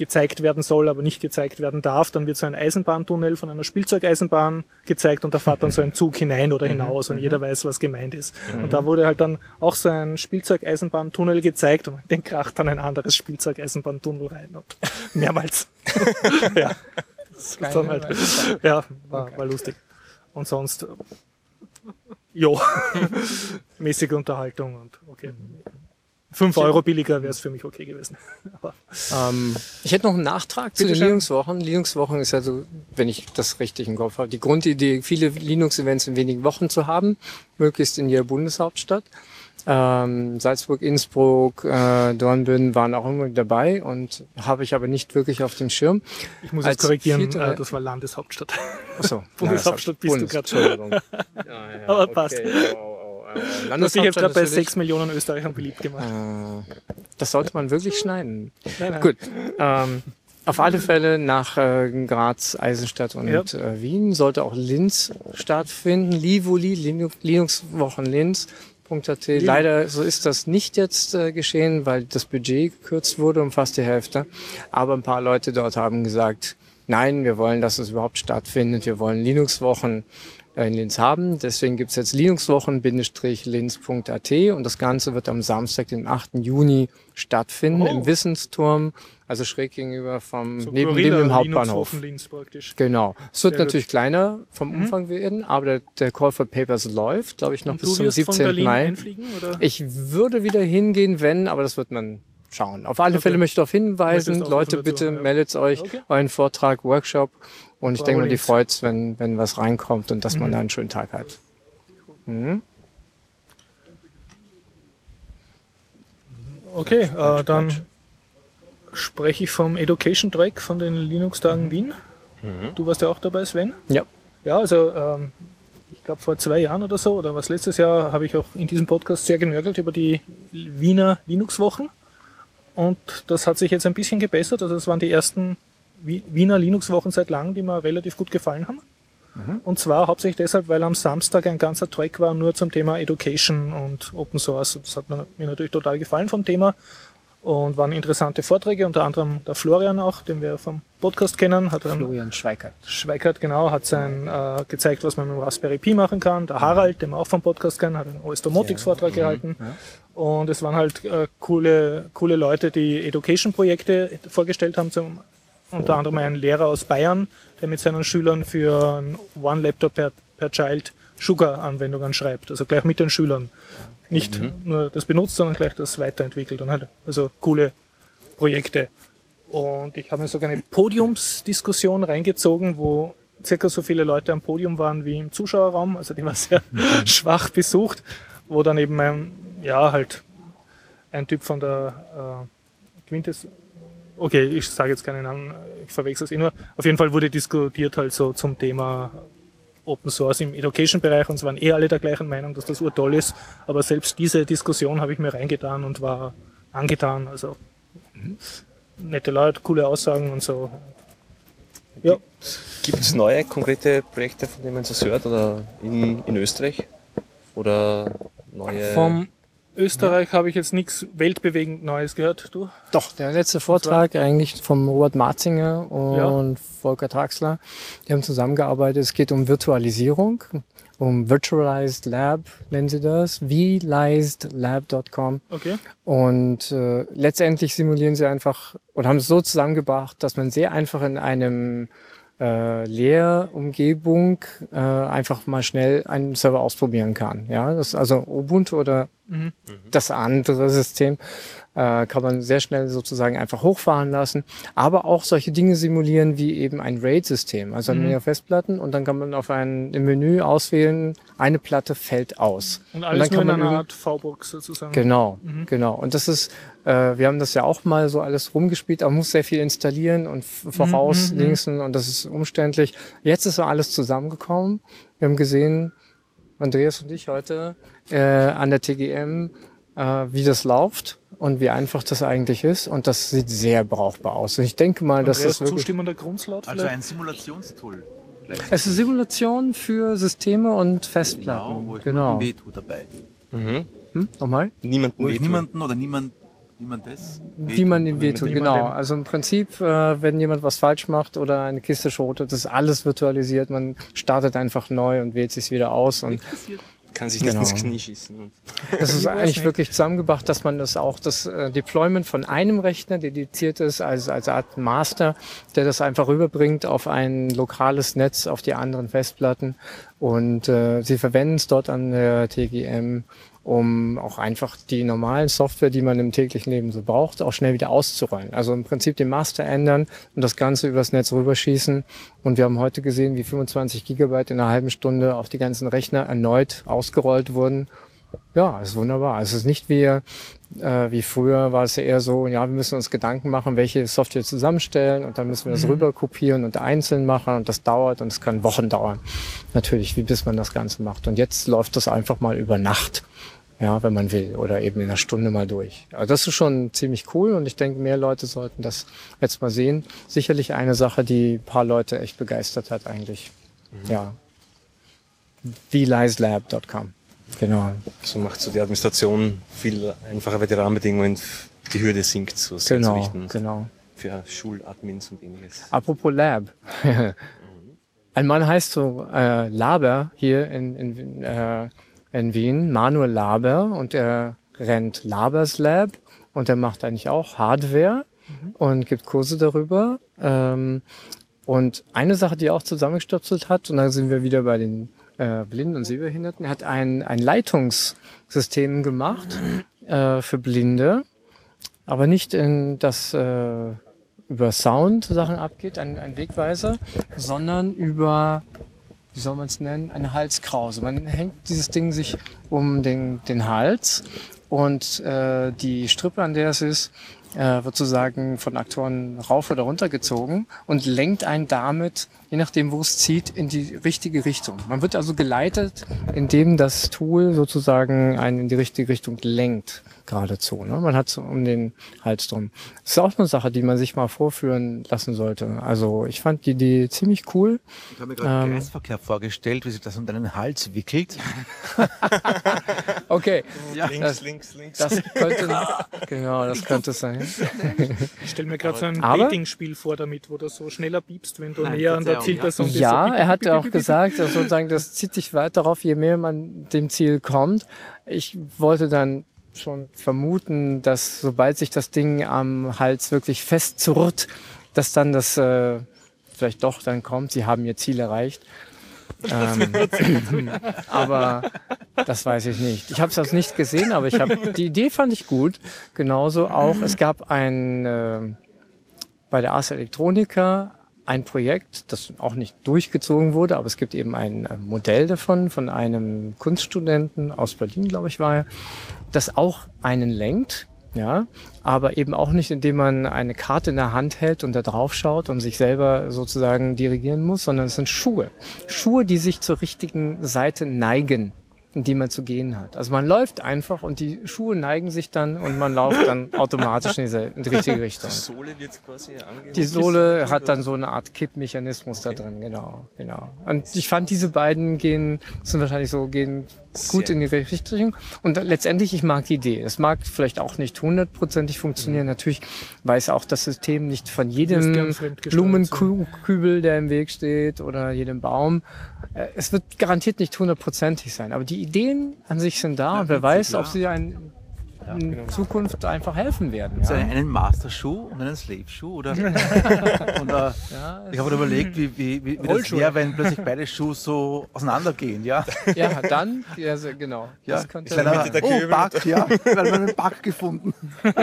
gezeigt werden soll, aber nicht gezeigt werden darf. Dann wird so ein Eisenbahntunnel von einer Spielzeugeisenbahn gezeigt und da fährt dann so ein Zug hinein oder hinaus und jeder weiß, was gemeint ist. Und da wurde halt dann auch so ein Spielzeugeisenbahntunnel gezeigt und den kracht dann ein anderes Spielzeugeisenbahntunnel rein und mehrmals. Ja, das ist dann halt, ja, war lustig. Und sonst, jo, mäßige Unterhaltung und okay. 5 Euro billiger wäre es für mich okay gewesen. Aber ich hätte noch einen Nachtrag zu den Linux-Wochen. Linux-Wochen ist ja so, wenn ich das richtig im Kopf habe, die Grundidee, viele Linux-Events in wenigen Wochen zu haben, möglichst in jeder Bundeshauptstadt. Salzburg, Innsbruck, Dornbirn waren auch immer dabei und habe ich aber nicht wirklich auf dem Schirm. Ich muss jetzt korrigieren, das war Landeshauptstadt. Achso, Bundeshauptstadt bist du gerade. Entschuldigung. Aber passt. Okay. Du hast dich jetzt gerade bei 6 Millionen Österreichern beliebt gemacht. Das sollte man wirklich schneiden. Nein. Gut. Auf alle Fälle nach Graz, Eisenstadt und Wien sollte auch Linz stattfinden. Livoli, Linux-Wochen Linz.at. Leider so ist das nicht jetzt geschehen, weil das Budget gekürzt wurde um fast die Hälfte. Aber ein paar Leute dort haben gesagt, nein, wir wollen, dass es überhaupt stattfindet. Wir wollen Linux-Wochen in Linz haben. Deswegen gibt's jetzt Linuxwochen-linz.at und das Ganze wird am Samstag, den 8. Juni stattfinden im Wissensturm, also schräg gegenüber vom So neben dem Hauptbahnhof. Linz praktisch. Genau. Es wird Sehr natürlich kleiner vom Umfang werden, aber der Call for Papers läuft, glaube ich, noch Und bis du zum wirst 17. von Berlin Mai. einfliegen, oder? Ich würde wieder hingehen, wenn, aber das wird man schauen. Auf alle Fälle möchte ich darauf hinweisen, Möchtest auch Leute, Informationen, bitte meldet euch, euren Vortrag, Workshop. Und ich denke mal, die Linz. freut's, wenn was reinkommt und dass man da einen schönen Tag hat. Okay, dann spreche ich vom Education Track von den Linux-Tagen Wien. Du warst ja auch dabei, Sven. Ja. Ja, also ich glaube vor 2 Jahren oder so, oder was letztes Jahr, habe ich auch in diesem Podcast sehr genörgelt über die Wiener Linux-Wochen. Und das hat sich jetzt ein bisschen gebessert. Also es waren die ersten Wiener Linux-Wochen seit langem, die mir relativ gut gefallen haben. Und zwar hauptsächlich deshalb, weil am Samstag ein ganzer Track war nur zum Thema Education und Open Source. Das hat mir natürlich total gefallen vom Thema und waren interessante Vorträge, unter anderem der Florian auch, den wir vom Podcast kennen. Florian Schweikert. Schweikert, genau, hat gezeigt, was man mit dem Raspberry Pi machen kann. Der Harald, den wir auch vom Podcast kennen, hat einen OS Domotics Vortrag gehalten. Ja. Und es waren halt coole Leute, die Education-Projekte vorgestellt haben, unter anderem ein Lehrer aus Bayern, der mit seinen Schülern für ein One Laptop per Child Sugar-Anwendungen schreibt. Also gleich mit den Schülern. Nicht nur das benutzt, sondern gleich das weiterentwickelt. Und halt, also coole Projekte. Und ich habe mir sogar eine Podiumsdiskussion reingezogen, wo circa so viele Leute am Podium waren wie im Zuschauerraum. Also die war sehr schwach besucht, wo dann eben ein Typ von der Quintes. Okay, ich sage jetzt keinen Namen, ich verwechsel es nur. Auf jeden Fall wurde diskutiert halt so zum Thema Open Source im Education-Bereich und es waren alle der gleichen Meinung, dass das urtoll ist. Aber selbst diese Diskussion habe ich mir reingetan und war angetan. Also nette Leute, coole Aussagen und so. Ja. Gibt es neue konkrete Projekte, von denen man das hört oder in Österreich? Oder neue... Vom Österreich habe ich jetzt nichts weltbewegend Neues gehört. Du? Doch, der letzte Vortrag eigentlich vom Robert Marzinger und Volker Traxler. Die haben zusammengearbeitet. Es geht um Virtualisierung, um Virtualized Lab, nennen sie das, vlisedlab.com. Okay. Und letztendlich simulieren sie einfach oder haben es so zusammengebracht, dass man sehr einfach in einem Lehrumgebung einfach mal schnell einen Server ausprobieren kann. Ja, das ist also Ubuntu oder das andere System kann man sehr schnell sozusagen einfach hochfahren lassen, aber auch solche Dinge simulieren wie eben ein RAID-System, also mehrere Festplatten und dann kann man im Menü auswählen, eine Platte fällt aus. Und alles und dann nur in einer Art V-Box sozusagen. Genau, genau. Und das ist, wir haben das ja auch mal so alles rumgespielt, aber man muss sehr viel installieren und vorauslinksen und das ist umständlich. Jetzt ist so alles zusammengekommen. Wir haben gesehen, Andreas und ich heute an der TGM, wie das läuft und wie einfach das eigentlich ist. Und das sieht sehr brauchbar aus. Und ich denke mal, dass das wirklich... zustimmender Grundslaut Also ein Simulationstool. Es ist Simulation für Systeme und Festplatten. Wo ich genau. wehtut dabei. Nochmal? Niemanden Wo ich niemanden oder niemand Wie man dem wehtut, genau. Also im Prinzip, wenn jemand was falsch macht oder eine Kiste schrotet, das ist alles virtualisiert. Man startet einfach neu und wählt sich wieder aus. Und kann sich nicht ins Knie schießen. Das ist eigentlich wirklich zusammengebracht, dass man das Deployment von einem Rechner dediziert ist, als Art Master, der das einfach rüberbringt auf ein lokales Netz, auf die anderen Festplatten. Und sie verwenden es dort an der TGM, um auch einfach die normalen Software, die man im täglichen Leben so braucht, auch schnell wieder auszurollen. Also im Prinzip den Master ändern und das Ganze übers Netz rüberschießen. Und wir haben heute gesehen, wie 25 Gigabyte in einer halben Stunde auf die ganzen Rechner erneut ausgerollt wurden. Ja, ist wunderbar. Es ist nicht wie früher war es ja eher so, ja, wir müssen uns Gedanken machen, welche Software zusammenstellen und dann müssen wir das rüber kopieren und einzeln machen und das dauert und es kann Wochen dauern. Natürlich, bis man das Ganze macht. Und jetzt läuft das einfach mal über Nacht. Ja, wenn man will, oder eben in einer Stunde mal durch. Also das ist schon ziemlich cool und ich denke, mehr Leute sollten das jetzt mal sehen. Sicherlich eine Sache, die ein paar Leute echt begeistert hat eigentlich. Ja. vliselab.com. Genau. So macht so die Administration viel einfacher, weil die Rahmenbedingungen, die Hürde sinkt, so genau. Für Schuladmins und ähnliches. Apropos Lab. Ein Mann heißt so Laber hier in Wien, Manuel Laber, und er rennt Labers Lab und er macht eigentlich auch Hardware und gibt Kurse darüber. Und eine Sache, die er auch zusammengestopselt hat, und da sind wir wieder bei den Blinden und Sehbehinderten, er hat ein Leitungssystem gemacht für Blinde, aber nicht in das über Sound Sachen abgeht, ein Wegweiser, sondern über, wie soll man es nennen, eine Halskrause. Man hängt dieses Ding sich um den Hals und die Strippe, an der es ist, wird sozusagen von Aktoren rauf oder runter gezogen und lenkt einen damit, je nachdem wo es zieht, in die richtige Richtung. Man wird also geleitet, indem das Tool sozusagen einen in die richtige Richtung lenkt, geradezu. Ne? Man hat so um den Hals drum. Das ist auch eine Sache, die man sich mal vorführen lassen sollte. Also ich fand die Idee ziemlich cool. Ich habe mir gerade den Kreisverkehr vorgestellt, wie sich das um deinen Hals wickelt. Okay. Ja. Links. Das könnte sein. Ich stelle mir gerade so ein Dating-Spiel vor damit, wo du so schneller piepst, wenn du näher an der Zielperson bist. Ja, so er hat auch gesagt, also sozusagen, das zieht sich weiter darauf, je mehr man dem Ziel kommt. Ich wollte dann schon vermuten, dass sobald sich das Ding am Hals wirklich festzurrt, dass dann das vielleicht doch dann kommt, sie haben ihr Ziel erreicht. Aber das weiß ich nicht. Ich habe es also nicht gesehen, aber die Idee fand ich gut. Genauso auch, es gab bei der Ars Electronica ein Projekt, das auch nicht durchgezogen wurde, aber es gibt eben ein Modell davon, von einem Kunststudenten aus Berlin, glaube ich, war er, das auch einen lenkt. Ja, aber eben auch nicht, indem man eine Karte in der Hand hält und da drauf schaut und sich selber sozusagen dirigieren muss, sondern es sind Schuhe. Schuhe, die sich zur richtigen Seite neigen, in die man zu gehen hat. Also man läuft einfach und die Schuhe neigen sich dann und man läuft dann automatisch in die richtige Richtung. Die Sohle wird quasi angehoben. Die Sohle hat dann so eine Art Kippmechanismus da drin, genau. Und ich fand, diese beiden gehen gut in die Richtung. Und letztendlich, ich mag die Idee. Es mag vielleicht auch nicht 100%ig funktionieren. Natürlich weiß auch das System nicht von jedem Blumenkübel, der im Weg steht, oder jedem Baum. Es wird garantiert nicht 100%ig sein. Aber die Ideen an sich sind da und wer weiß, ob sie in Zukunft einfach helfen werden. Gibt es einen Master-Schuh und einen Slave-Schuh? Oder? Ich habe überlegt, wie das wäre, wenn plötzlich beide Schuhe so auseinandergehen. Ja, ja dann, also, genau. Ja. Das könnte Bug, ja, weil wir einen Bug gefunden.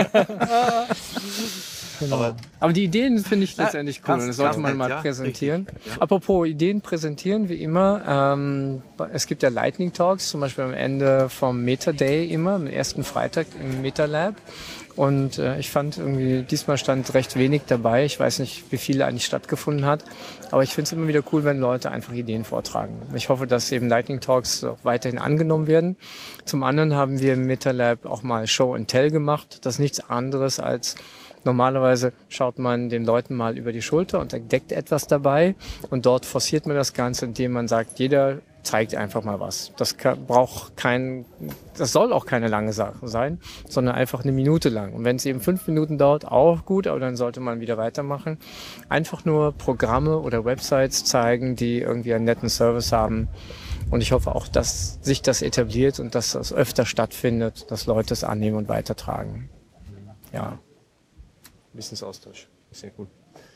Genau. Aber die Ideen finde ich letztendlich cool. Das sollte man mal präsentieren. Ja. Apropos Ideen präsentieren, wie immer. Es gibt ja Lightning Talks, zum Beispiel am Ende vom Meta Day immer, am ersten Freitag im Meta Lab. Und ich fand irgendwie, diesmal stand recht wenig dabei. Ich weiß nicht, wie viel eigentlich stattgefunden hat. Aber ich finde es immer wieder cool, wenn Leute einfach Ideen vortragen. Ich hoffe, dass eben Lightning Talks auch weiterhin angenommen werden. Zum anderen haben wir im Meta Lab auch mal Show and Tell gemacht. Das ist nichts anderes als normalerweise schaut man den Leuten mal über die Schulter und entdeckt etwas dabei und dort forciert man das Ganze, indem man sagt, jeder zeigt einfach mal was. Das soll auch keine lange Sache sein, sondern einfach eine Minute lang. Und wenn es eben 5 Minuten dauert, auch gut, aber dann sollte man wieder weitermachen. Einfach nur Programme oder Websites zeigen, die irgendwie einen netten Service haben. Und ich hoffe auch, dass sich das etabliert und dass das öfter stattfindet, dass Leute es annehmen und weitertragen. Ja. Wissensaustausch. Sehr cool.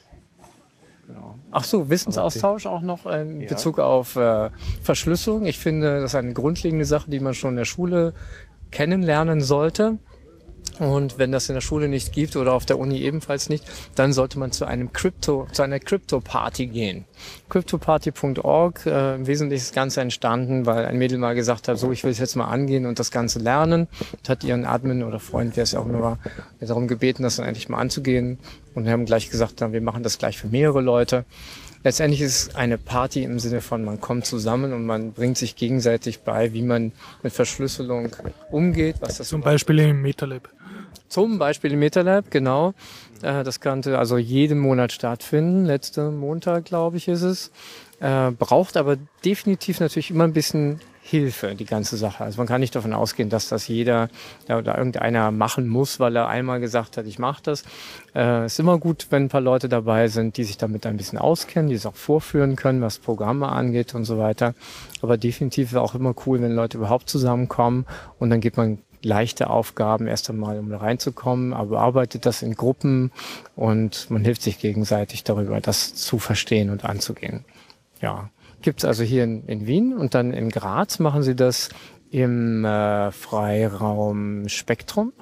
Genau. Ach so, Wissensaustausch auch noch in Bezug auf Verschlüsselung. Ich finde, das ist eine grundlegende Sache, die man schon in der Schule kennenlernen sollte. Und wenn das in der Schule nicht gibt oder auf der Uni ebenfalls nicht, dann sollte man zu einer Crypto-Party gehen. Cryptoparty.org, im Wesentlichen ist das Ganze entstanden, weil ein Mädel mal gesagt hat, so, ich will es jetzt mal angehen und das Ganze lernen. Und hat ihren Admin oder Freund, wer es auch immer war, darum gebeten, das dann endlich mal anzugehen. Und wir haben gleich gesagt, wir machen das gleich für mehrere Leute. Letztendlich ist es eine Party im Sinne von, man kommt zusammen und man bringt sich gegenseitig bei, wie man mit Verschlüsselung umgeht. Was das Zum Beispiel im MetaLab. Zum Beispiel im MetaLab, genau. Das könnte also jeden Monat stattfinden. Letzten Montag, glaube ich, ist es. Braucht aber definitiv natürlich immer ein bisschen Hilfe, die ganze Sache. Also man kann nicht davon ausgehen, dass das jeder oder irgendeiner machen muss, weil er einmal gesagt hat, ich mache das. Ist immer gut, wenn ein paar Leute dabei sind, die sich damit ein bisschen auskennen, die es auch vorführen können, was Programme angeht und so weiter. Aber definitiv ist auch immer cool, wenn Leute überhaupt zusammenkommen und dann gibt man leichte Aufgaben erst einmal, um da reinzukommen, aber arbeitet das in Gruppen und man hilft sich gegenseitig darüber, das zu verstehen und anzugehen. Ja, gibt's also hier in Wien und dann in Graz machen sie das im Freiraum Spektrum,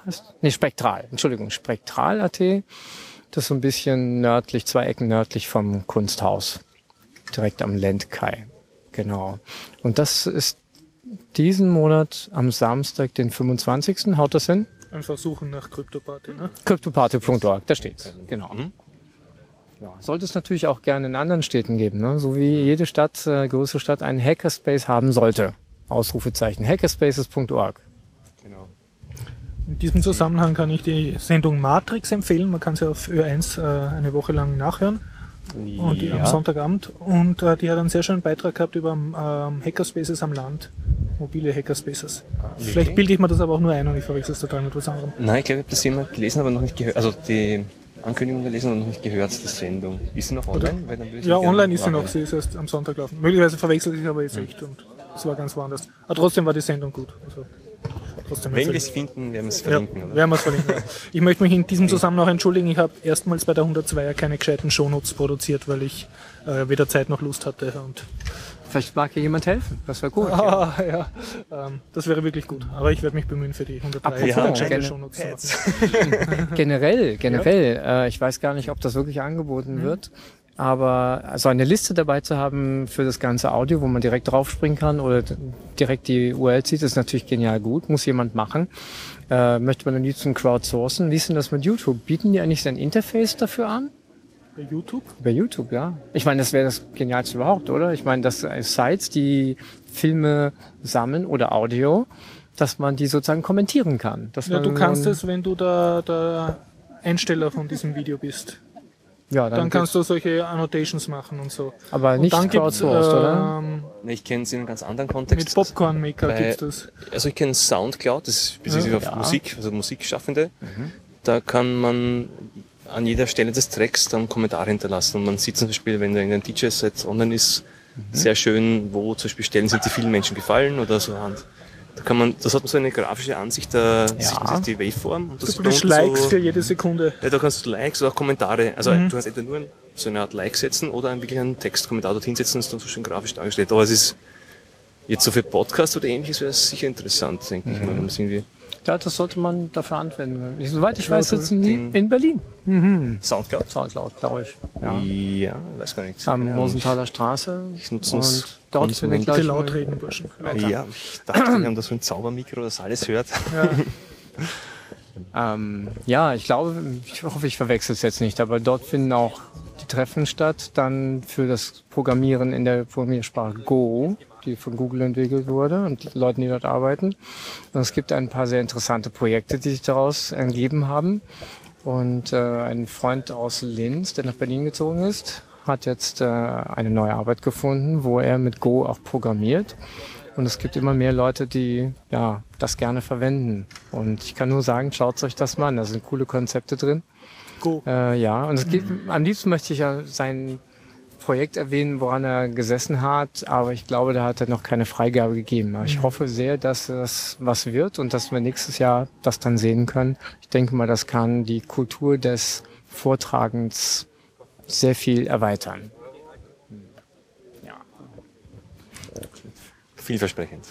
Spektral.at. Das ist so ein bisschen nördlich, 2 Ecken nördlich vom Kunsthaus, direkt am Lendkai. Genau. Und das ist diesen Monat am Samstag, den 25. Haut das hin? Einfach suchen nach Cryptoparty, ne? Cryptoparty.org, da steht's. Genau. Ja, sollte es natürlich auch gerne in anderen Städten geben, ne? So wie jede Stadt, größere Stadt, einen Hackerspace haben sollte. Ausrufezeichen. Hackerspaces.org. Genau. In diesem Zusammenhang kann ich die Sendung Matrix empfehlen. Man kann sie auf Ö1 eine Woche lang nachhören. Und am Sonntagabend. Und die hat einen sehr schönen Beitrag gehabt über Hackerspaces am Land. Mobile Hackerspaces. Okay. Vielleicht bilde ich mir das aber auch nur ein und ich verwechsel es total mit was anderem. Nein, ich glaube, ich habe das Thema gelesen, aber noch nicht gehört. Also die Ankündigung gelesen, aber noch nicht gehört, die Sendung. Ist sie noch online? Weil dann würde ich Ja, gerne online ist sie nachhören. noch. Sie ist erst am Sonntag laufen. Möglicherweise verwechsel ich aber jetzt echt und es war ganz woanders. Aber trotzdem war die Sendung gut. Also, trotzdem Wenn wir es finden, werden wir es verlinken. Oder? werden wir es verlinken. Ja. Ich möchte mich in diesem Zusammenhang auch entschuldigen. Ich habe erstmals bei der 102er keine gescheiten Shownotes produziert, weil ich weder Zeit noch Lust hatte. Und Vielleicht mag hier jemand helfen. Das wäre cool. das wäre wirklich gut. Aber ich werde mich bemühen für die 103er Apropos, gescheite Shownotes zu machen. Generell, ich weiß gar nicht, ob das wirklich angeboten wird, aber also eine Liste dabei zu haben für das ganze Audio, wo man direkt draufspringen kann oder direkt die URL zieht, ist natürlich genial gut. Muss jemand machen. Möchte man am liebsten crowdsourcen. Wie ist denn das mit YouTube? Bieten die eigentlich sein Interface dafür an? Bei YouTube? Bei YouTube, ja. Ich meine, das wäre das Genialste überhaupt, oder? Ich meine, dass Sites, die Filme sammeln oder Audio, dass man die sozusagen kommentieren kann. Dass Ja, man du kannst es, wenn du der Einsteller von diesem Video bist. ja, Dann kannst du solche Annotations machen und so. aber Und nicht dann gibt's, crowdsourced, oder? Nee, ich kenne es in einem ganz anderen Kontext. Mit Popcorn Maker Bei- gibt's das. Also ich kenne Soundcloud, das ist spezifisch auf Ja. Musik, also Musikschaffende. Da kann man an jeder Stelle des Tracks dann Kommentare hinterlassen. Und man sieht zum Beispiel, wenn da in einem DJ-Set online ist, sehr schön, wo zum Beispiel Stellen sind, die vielen Menschen gefallen oder so. Und da kann man, das hat man so eine grafische Ansicht, da sieht man die Waveform. Und das Du sieht man kriegst unten Likes so, für jede Sekunde. ja, da kannst du Likes oder auch Kommentare, also du kannst entweder nur so eine Art Like setzen oder wirklich einen Textkommentar dorthin setzen, das ist dann so schön grafisch dargestellt. Aber es ist jetzt so für Podcast oder ähnliches wäre es sicher interessant, denke ich mal, wenn man es irgendwie Ja, das sollte man dafür anwenden. Soweit ich weiß, sitzen die in Berlin. Soundcloud. Soundcloud, glaube ich. Ja. Ja, weiß gar nicht. Am Rosenthaler Straße. Ich nutze es Und dort findet Bitte gleich laut reden, Burschen. Ja, ich dachte, wir haben da so ein Zaubermikro, das alles hört. ja, ich glaube, ich hoffe, ich verwechsel es jetzt nicht, aber dort finden auch die Treffen statt, dann für das Programmieren in der Programmiersprache Go, die von Google entwickelt wurde und die Leute, die dort arbeiten. Und es gibt ein paar sehr interessante Projekte, die sich daraus ergeben haben. Und ein Freund aus Linz, der nach Berlin gezogen ist, hat jetzt eine neue Arbeit gefunden, wo er mit Go auch programmiert. Und es gibt immer mehr Leute, die ja das gerne verwenden. Und ich kann nur sagen, schaut euch das mal an. Da sind coole Konzepte drin. Go. Ja, und es geht, am liebsten möchte ich ja sein Projekt erwähnen, woran er gesessen hat, aber ich glaube, da hat er noch keine Freigabe gegeben. Aber ich hoffe sehr, dass das was wird und dass wir nächstes Jahr das dann sehen können. Ich denke mal, das kann die Kultur des Vortragens sehr viel erweitern. Ja. Vielversprechend.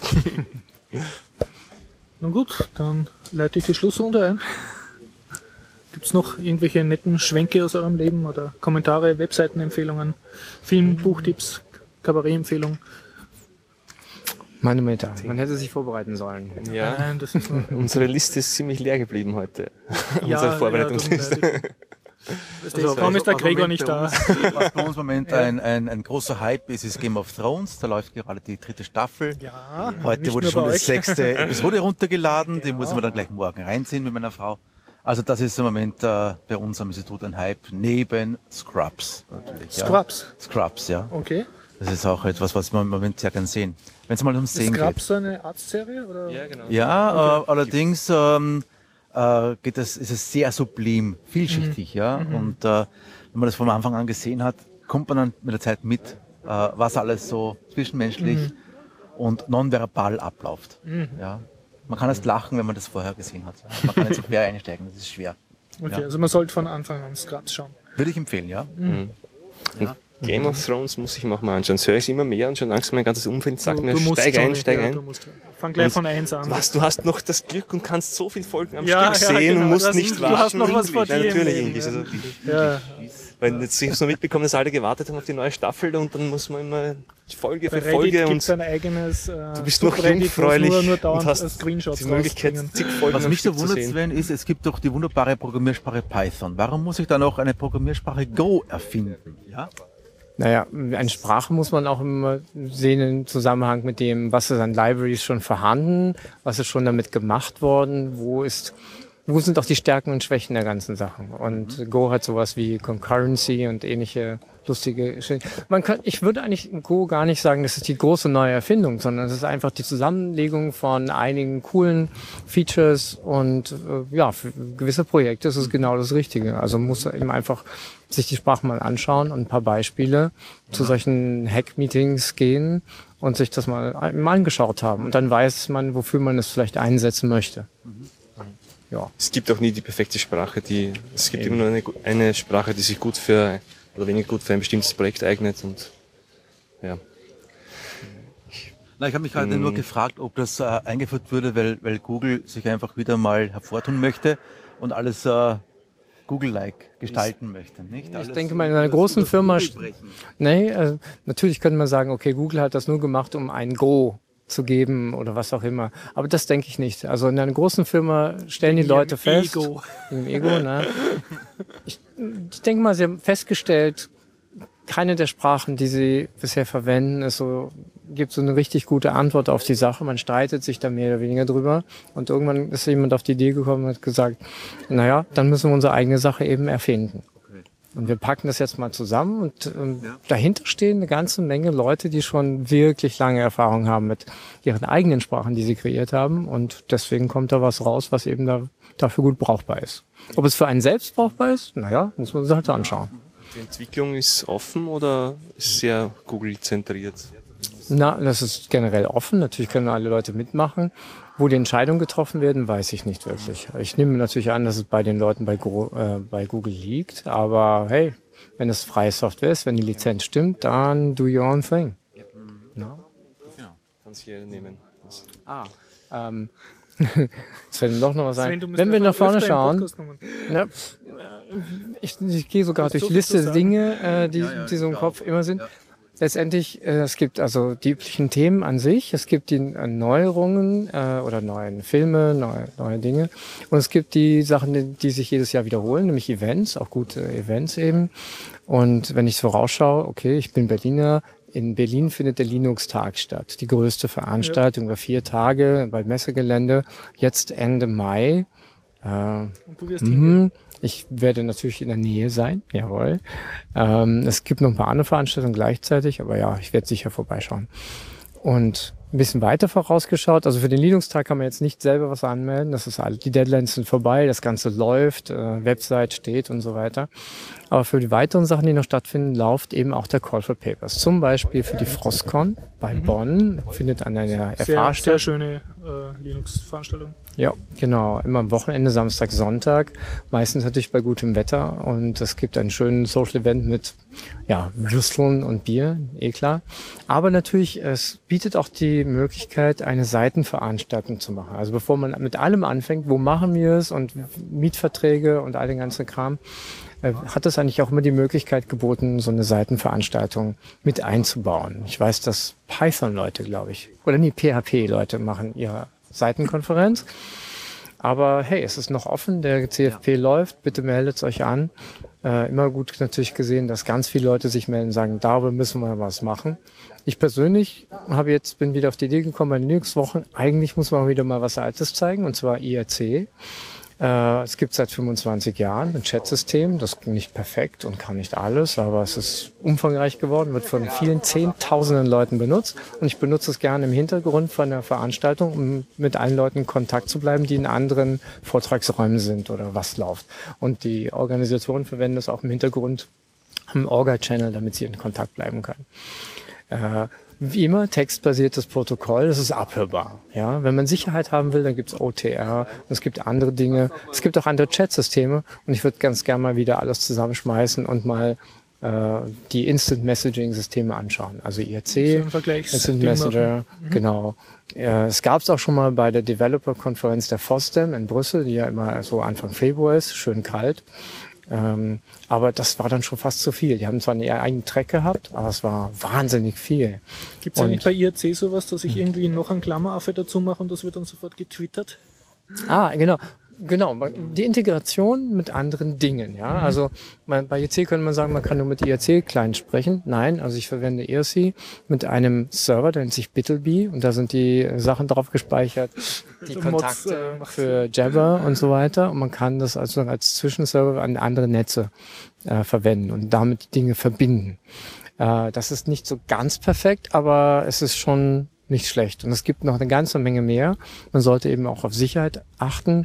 Nun gut, dann leite ich die Schlussrunde ein. Gibt es noch irgendwelche netten Schwenke aus eurem Leben oder Kommentare, Webseitenempfehlungen, Film, Buchtipps, Kabarettempfehlungen? Manometer. Man hätte sich vorbereiten sollen. Ja, Nein, das ist nur unsere Liste ist ziemlich leer geblieben heute. Ja, Unsere Vorbereitungsliste. Also, warum ist der Gregor nicht da? Was bei uns im Moment ein großer Hype ist Game of Thrones. Da läuft gerade die 3. Staffel. Ja, Heute nicht wurde nur schon bei die euch. 6. Episode runtergeladen. Die muss man dann gleich morgen reinziehen mit meiner Frau. Also das ist im Moment bei uns am Institut ein Hype, neben Scrubs natürlich. Scrubs? Ja. Scrubs, ja. Okay. Das ist auch etwas, was wir im Moment sehr gern sehen. Wenn es mal ums Sehen Scrubs geht. so eine Arztserie? Oder? Ja, genau. Ja, allerdings ist es sehr sublim, vielschichtig, ja. Und wenn man das von Anfang an gesehen hat, kommt man dann mit der Zeit mit, was alles so zwischenmenschlich und nonverbal abläuft. Ja. Man kann erst lachen, wenn man das vorher gesehen hat. Man kann nicht so quer einsteigen, das ist schwer. Okay, Ja. also man sollte von Anfang an Scrubs schauen. Würde ich empfehlen, ja. Game of Thrones muss ich mir auch mal anschauen. Das höre ich immer mehr und schon langsam mein ganzes Umfeld sagt mir, musst steig schon, ein, steig ja, ein. du musst, fang gleich Und von 1 an. Was, du hast noch das Glück und kannst so viele Folgen am Ja, Stück ja, sehen genau, und musst das- nicht du warten. hast noch was vor Nein, dir im natürlich Leben, Englisch. Also, Ja, weil jetzt ich habe so mitbekommen, dass alle gewartet haben auf die neue Staffel und dann muss man immer Folge bei für Reddit Folge gibt und es ein eigenes du bist noch Subreddit, wo es jungfräulich nur dauernd und hast Screenshots die Möglichkeit, rausbringen. zig Folgen Was am mich so Stück zu wundert, sehen. Sven, ist, es gibt doch die wunderbare Programmiersprache Python. Warum muss ich da noch eine Programmiersprache Go erfinden? Ja? Naja, eine Sprache muss man auch immer sehen im Zusammenhang mit dem, was ist an Libraries schon vorhanden, was ist schon damit gemacht worden, wo sind auch die Stärken und Schwächen der ganzen Sachen. Und Go hat sowas wie Concurrency und ähnliche lustige Geschichten. Ich würde eigentlich in Go gar nicht sagen, das ist die große neue Erfindung, sondern es ist einfach die Zusammenlegung von einigen coolen Features und ja, für gewisse Projekte ist es genau das Richtige. Also man muss eben einfach sich die Sprache mal anschauen und ein paar Beispiele zu solchen Hack-Meetings gehen und sich das mal angeschaut haben. Und dann weiß man, wofür man es vielleicht einsetzen möchte. Ja. Es gibt auch nie die perfekte Sprache, es gibt immer nur eine Sprache, die sich gut für, oder weniger gut für ein bestimmtes Projekt eignet und, ja. Na, ich habe mich gerade nur gefragt, ob das eingeführt würde, weil Google sich einfach wieder mal hervortun möchte und alles Google-like gestalten möchte, nicht? Ich denke mal, in einer großen Firma, natürlich könnte man sagen, okay, Google hat das nur gemacht, um ein Go zu geben oder was auch immer. Aber das denke ich nicht. Also in einer großen Firma stellen die Leute fest. Ego. Im Ego, ne? Ich denke mal, sie haben festgestellt, keine der Sprachen, die sie bisher verwenden, gibt so eine richtig gute Antwort auf die Sache. Man streitet sich da mehr oder weniger drüber. Und irgendwann ist jemand auf die Idee gekommen und hat gesagt, naja, dann müssen wir unsere eigene Sache eben erfinden. Und wir packen das jetzt mal zusammen und dahinter stehen eine ganze Menge Leute, die schon wirklich lange Erfahrung haben mit ihren eigenen Sprachen, die sie kreiert haben. Und deswegen kommt da was raus, was eben dafür gut brauchbar ist. Ob es für einen selbst brauchbar ist, naja, muss man sich halt anschauen. Die Entwicklung ist offen oder ist sehr Google-zentriert? Na, das ist generell offen. Natürlich können alle Leute mitmachen. Wo die Entscheidungen getroffen werden, weiß ich nicht wirklich. Ich nehme natürlich an, dass es bei den Leuten bei Google liegt. Aber hey, wenn es freie Software ist, wenn die Lizenz stimmt, dann do your own thing. No? Kannst du hier nehmen. Es fällt mir doch noch was Sven, ein. du musst Wenn wir einfach nach vorne öfter im schauen, Podcast kommen. na, ich gehe sogar Hast du durch die so viel zu Liste sagen? Dinge, die so im Kopf immer sind. Letztendlich, es gibt also die üblichen Themen an sich, es gibt die Erneuerungen oder neuen Filme, neue Dinge und es gibt die Sachen, die sich jedes Jahr wiederholen, nämlich Events, auch gute Events eben. Und wenn ich so rausschaue, okay, ich bin Berliner, in Berlin findet der Linux-Tag statt, die größte Veranstaltung über 4 Tage beim Messegelände, jetzt Ende Mai. Und du wirst hingehen. Ich werde natürlich in der Nähe sein, jawohl. Es gibt noch ein paar andere Veranstaltungen gleichzeitig, aber ja, ich werde sicher vorbeischauen. Und ein bisschen weiter vorausgeschaut, also für den Linux-Tag kann man jetzt nicht selber was anmelden, das ist alles, die Deadlines sind vorbei, das Ganze läuft, Website steht und so weiter. Aber für die weiteren Sachen, die noch stattfinden, läuft eben auch der Call for Papers. Zum Beispiel für die Frostcon bei Bonn, findet an einer FH Sehr statt. schöne Linux-Veranstaltung. Ja, genau. Immer am Wochenende, Samstag, Sonntag. Meistens natürlich bei gutem Wetter. Und es gibt einen schönen Social-Event mit, ja, Würsteln und Bier, eh klar. Aber natürlich, es bietet auch die Möglichkeit, eine Seitenveranstaltung zu machen. Also bevor man mit allem anfängt, wo machen wir es und Mietverträge und all den ganzen Kram, hat es eigentlich auch immer die Möglichkeit geboten, so eine Seitenveranstaltung mit einzubauen. Ich weiß, dass Python-Leute, glaube ich, oder nee, PHP-Leute machen ihre Seitenkonferenz. Aber hey, es ist noch offen, der CFP läuft, bitte meldet euch an. Immer gut natürlich gesehen, dass ganz viele Leute sich melden und sagen, darüber müssen wir was machen. Ich persönlich bin wieder auf die Idee gekommen, bei den Linux-Wochen, eigentlich muss man wieder mal was Altes zeigen, und zwar IRC. Es gibt seit 25 Jahren ein Chatsystem, das ist nicht perfekt und kann nicht alles, aber es ist umfangreich geworden, wird von vielen Zehntausenden Leuten benutzt und ich benutze es gerne im Hintergrund von der Veranstaltung, um mit allen Leuten in Kontakt zu bleiben, die in anderen Vortragsräumen sind oder was läuft. Und die Organisatoren verwenden es auch im Hintergrund am Orga-Channel, damit sie in Kontakt bleiben können. Wie immer, textbasiertes Protokoll, das ist abhörbar. Ja, wenn man Sicherheit haben will, dann gibt's OTR, es gibt andere Dinge, es gibt auch andere Chatsysteme und ich würde ganz gerne mal wieder alles zusammenschmeißen und mal die Instant Messaging Systeme anschauen. Also IRC, Instant Messenger, genau. Es gab's auch schon mal bei der Developer-Konferenz der FOSDEM in Brüssel, die ja immer so Anfang Februar ist, schön kalt. Aber das war dann schon fast zu viel. Die haben zwar einen eigenen Track gehabt, aber es war wahnsinnig viel. Gibt es eigentlich bei IRC sowas, dass ich irgendwie noch einen Klammeraffe dazu mache und das wird dann sofort getwittert? Genau. Genau, die Integration mit anderen Dingen, ja. Also bei IRC könnte man sagen, man kann nur mit IRC-Client sprechen. Nein, also ich verwende IRC mit einem Server, der nennt sich Bittlebee und da sind die Sachen drauf gespeichert, die Kontakte für Jabber und so weiter. Und man kann das also als Zwischenserver an andere Netze verwenden und damit Dinge verbinden. Das ist nicht so ganz perfekt, aber es ist schon nicht schlecht. Und es gibt noch eine ganze Menge mehr. Man sollte eben auch auf Sicherheit achten.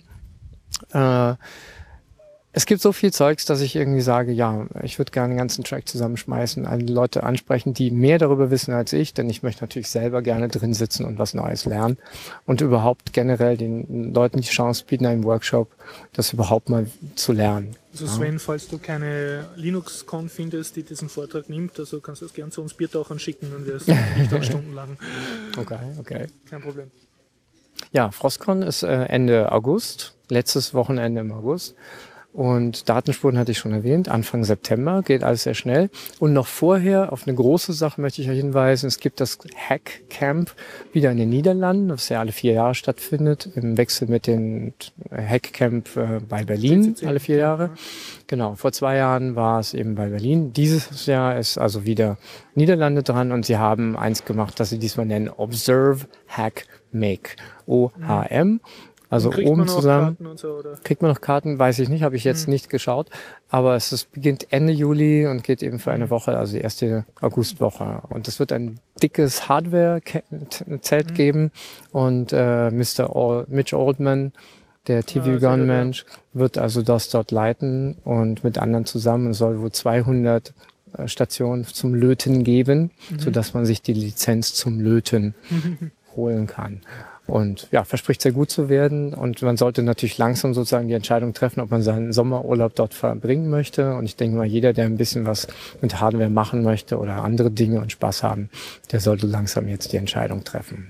Es gibt so viel Zeugs, dass ich irgendwie sage, ja, ich würde gerne den ganzen Track zusammenschmeißen, alle Leute ansprechen, die mehr darüber wissen als ich, denn ich möchte natürlich selber gerne drin sitzen und was Neues lernen und überhaupt generell den Leuten die Chance bieten, einen Workshop, das überhaupt mal zu lernen. Also Sven, falls du keine Linux-Con findest, die diesen Vortrag nimmt, also kannst du das gerne zu uns Biertauchern schicken und wir es nicht auch stundenlang. Okay. Kein Problem. Ja, Frostcon ist Ende August, letztes Wochenende im August. Und Datenspuren hatte ich schon erwähnt, Anfang September, geht alles sehr schnell. Und noch vorher, auf eine große Sache möchte ich euch hinweisen, es gibt das Hack Camp wieder in den Niederlanden, das ja alle 4 Jahre stattfindet, im Wechsel mit dem Hack Camp bei Berlin, alle 4 Jahre. Genau, vor 2 Jahren war es eben bei Berlin. Dieses Jahr ist also wieder Niederlande dran und sie haben eins gemacht, das sie diesmal nennen Observe, Hack, Make, OHM. Also oben zusammen. Kriegt man noch Karten? Weiß ich nicht, habe ich jetzt nicht geschaut. Aber beginnt Ende Juli und geht eben für eine Woche, also die erste Augustwoche. Und es wird ein dickes Hardware-Zelt geben. Und Mitch Oldman, der TV-Gun-Mensch, wird also das dort leiten und mit anderen zusammen. Es soll wohl 200 Stationen zum Löten geben, sodass man sich die Lizenz zum Löten holen kann. Und ja, verspricht sehr gut zu werden und man sollte natürlich langsam sozusagen die Entscheidung treffen, ob man seinen Sommerurlaub dort verbringen möchte. Und ich denke mal, jeder, der ein bisschen was mit Hardware machen möchte oder andere Dinge und Spaß haben, der sollte langsam jetzt die Entscheidung treffen.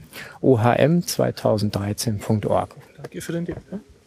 ohm2013.org. Danke für den Tipp.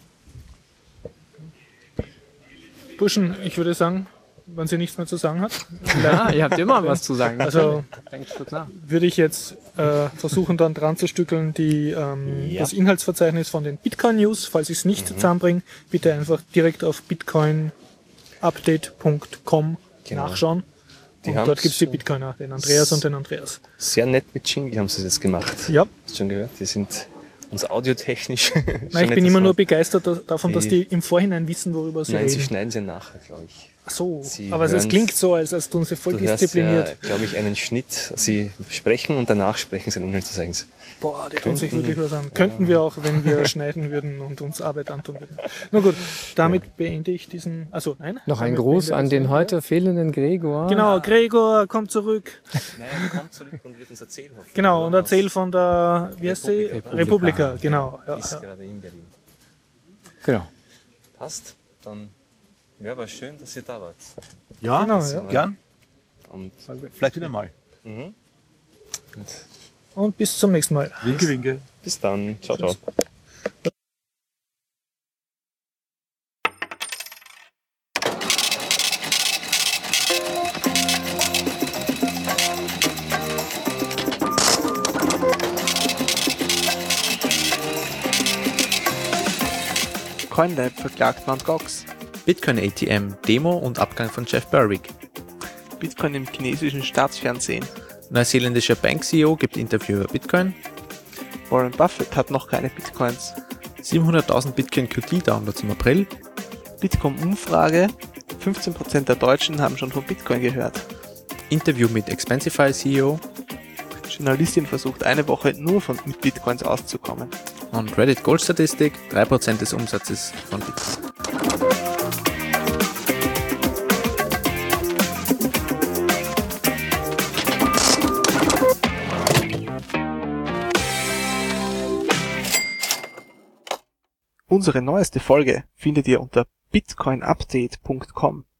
Burschen, ich würde sagen, wenn sie nichts mehr zu sagen hat. Ja, ihr habt immer was zu sagen. Also würde ich jetzt versuchen dann dran zu stückeln, das Inhaltsverzeichnis von den Bitcoin News, falls ich es nicht zusammenbringe, bitte einfach direkt auf bitcoinupdate.com nachschauen. Und dort gibt es die Bitcoiner, den Andreas und den Andreas. Sehr nett mit Jingle haben sie das gemacht. Ja. Hast du schon gehört? Die sind uns audiotechnisch. Nein, ich bin immer nur begeistert davon, dass die im Vorhinein wissen, worüber sie Nein, sie reden. schneiden sie nachher, glaube ich. Ach so, Sie aber es hören's- klingt so, als tun sie voll Du hörst diszipliniert. ja, glaube ich, einen Schnitt. Sie sprechen und danach sprechen sie den Inhalt, sagen sie. Boah, die tun sich wirklich was an. Könnten wir auch, wenn wir schneiden würden und uns Arbeit antun würden. Na gut, damit beende ich diesen... Also nein. Noch ein damit Gruß beende an ich den das. heute fehlenden Gregor. Genau, Gregor, komm zurück. Nein, er kommt zurück und wird uns erzählen. hoffentlich. Genau, und erzähl von der, wie heißt sie? Republika, genau. Ja, Ist ja. gerade in Berlin. Genau. Passt, dann ja, war schön, dass ihr da wart. Ja, Genau, ja. gern. Und, Vielleicht wieder mal. und Und bis zum nächsten Mal. Winke, winke. bis dann. Ciao, ciao. CoinLab verklagt Mt. Gox. Bitcoin ATM, Demo und Abgang von Jeff Berwick. Bitcoin im chinesischen Staatsfernsehen. Neuseeländischer Bank-CEO gibt Interview über Bitcoin. Warren Buffett hat noch keine Bitcoins. 700.000 Bitcoin QT-Downloads im April. Bitcoin-Umfrage. 15% der Deutschen haben schon von Bitcoin gehört. Interview mit Expensify CEO. Journalistin versucht eine Woche nur mit Bitcoins auszukommen. Und Reddit Gold-Statistik, 3% des Umsatzes von Bitcoin. Unsere neueste Folge findet ihr unter bitcoinupdate.com.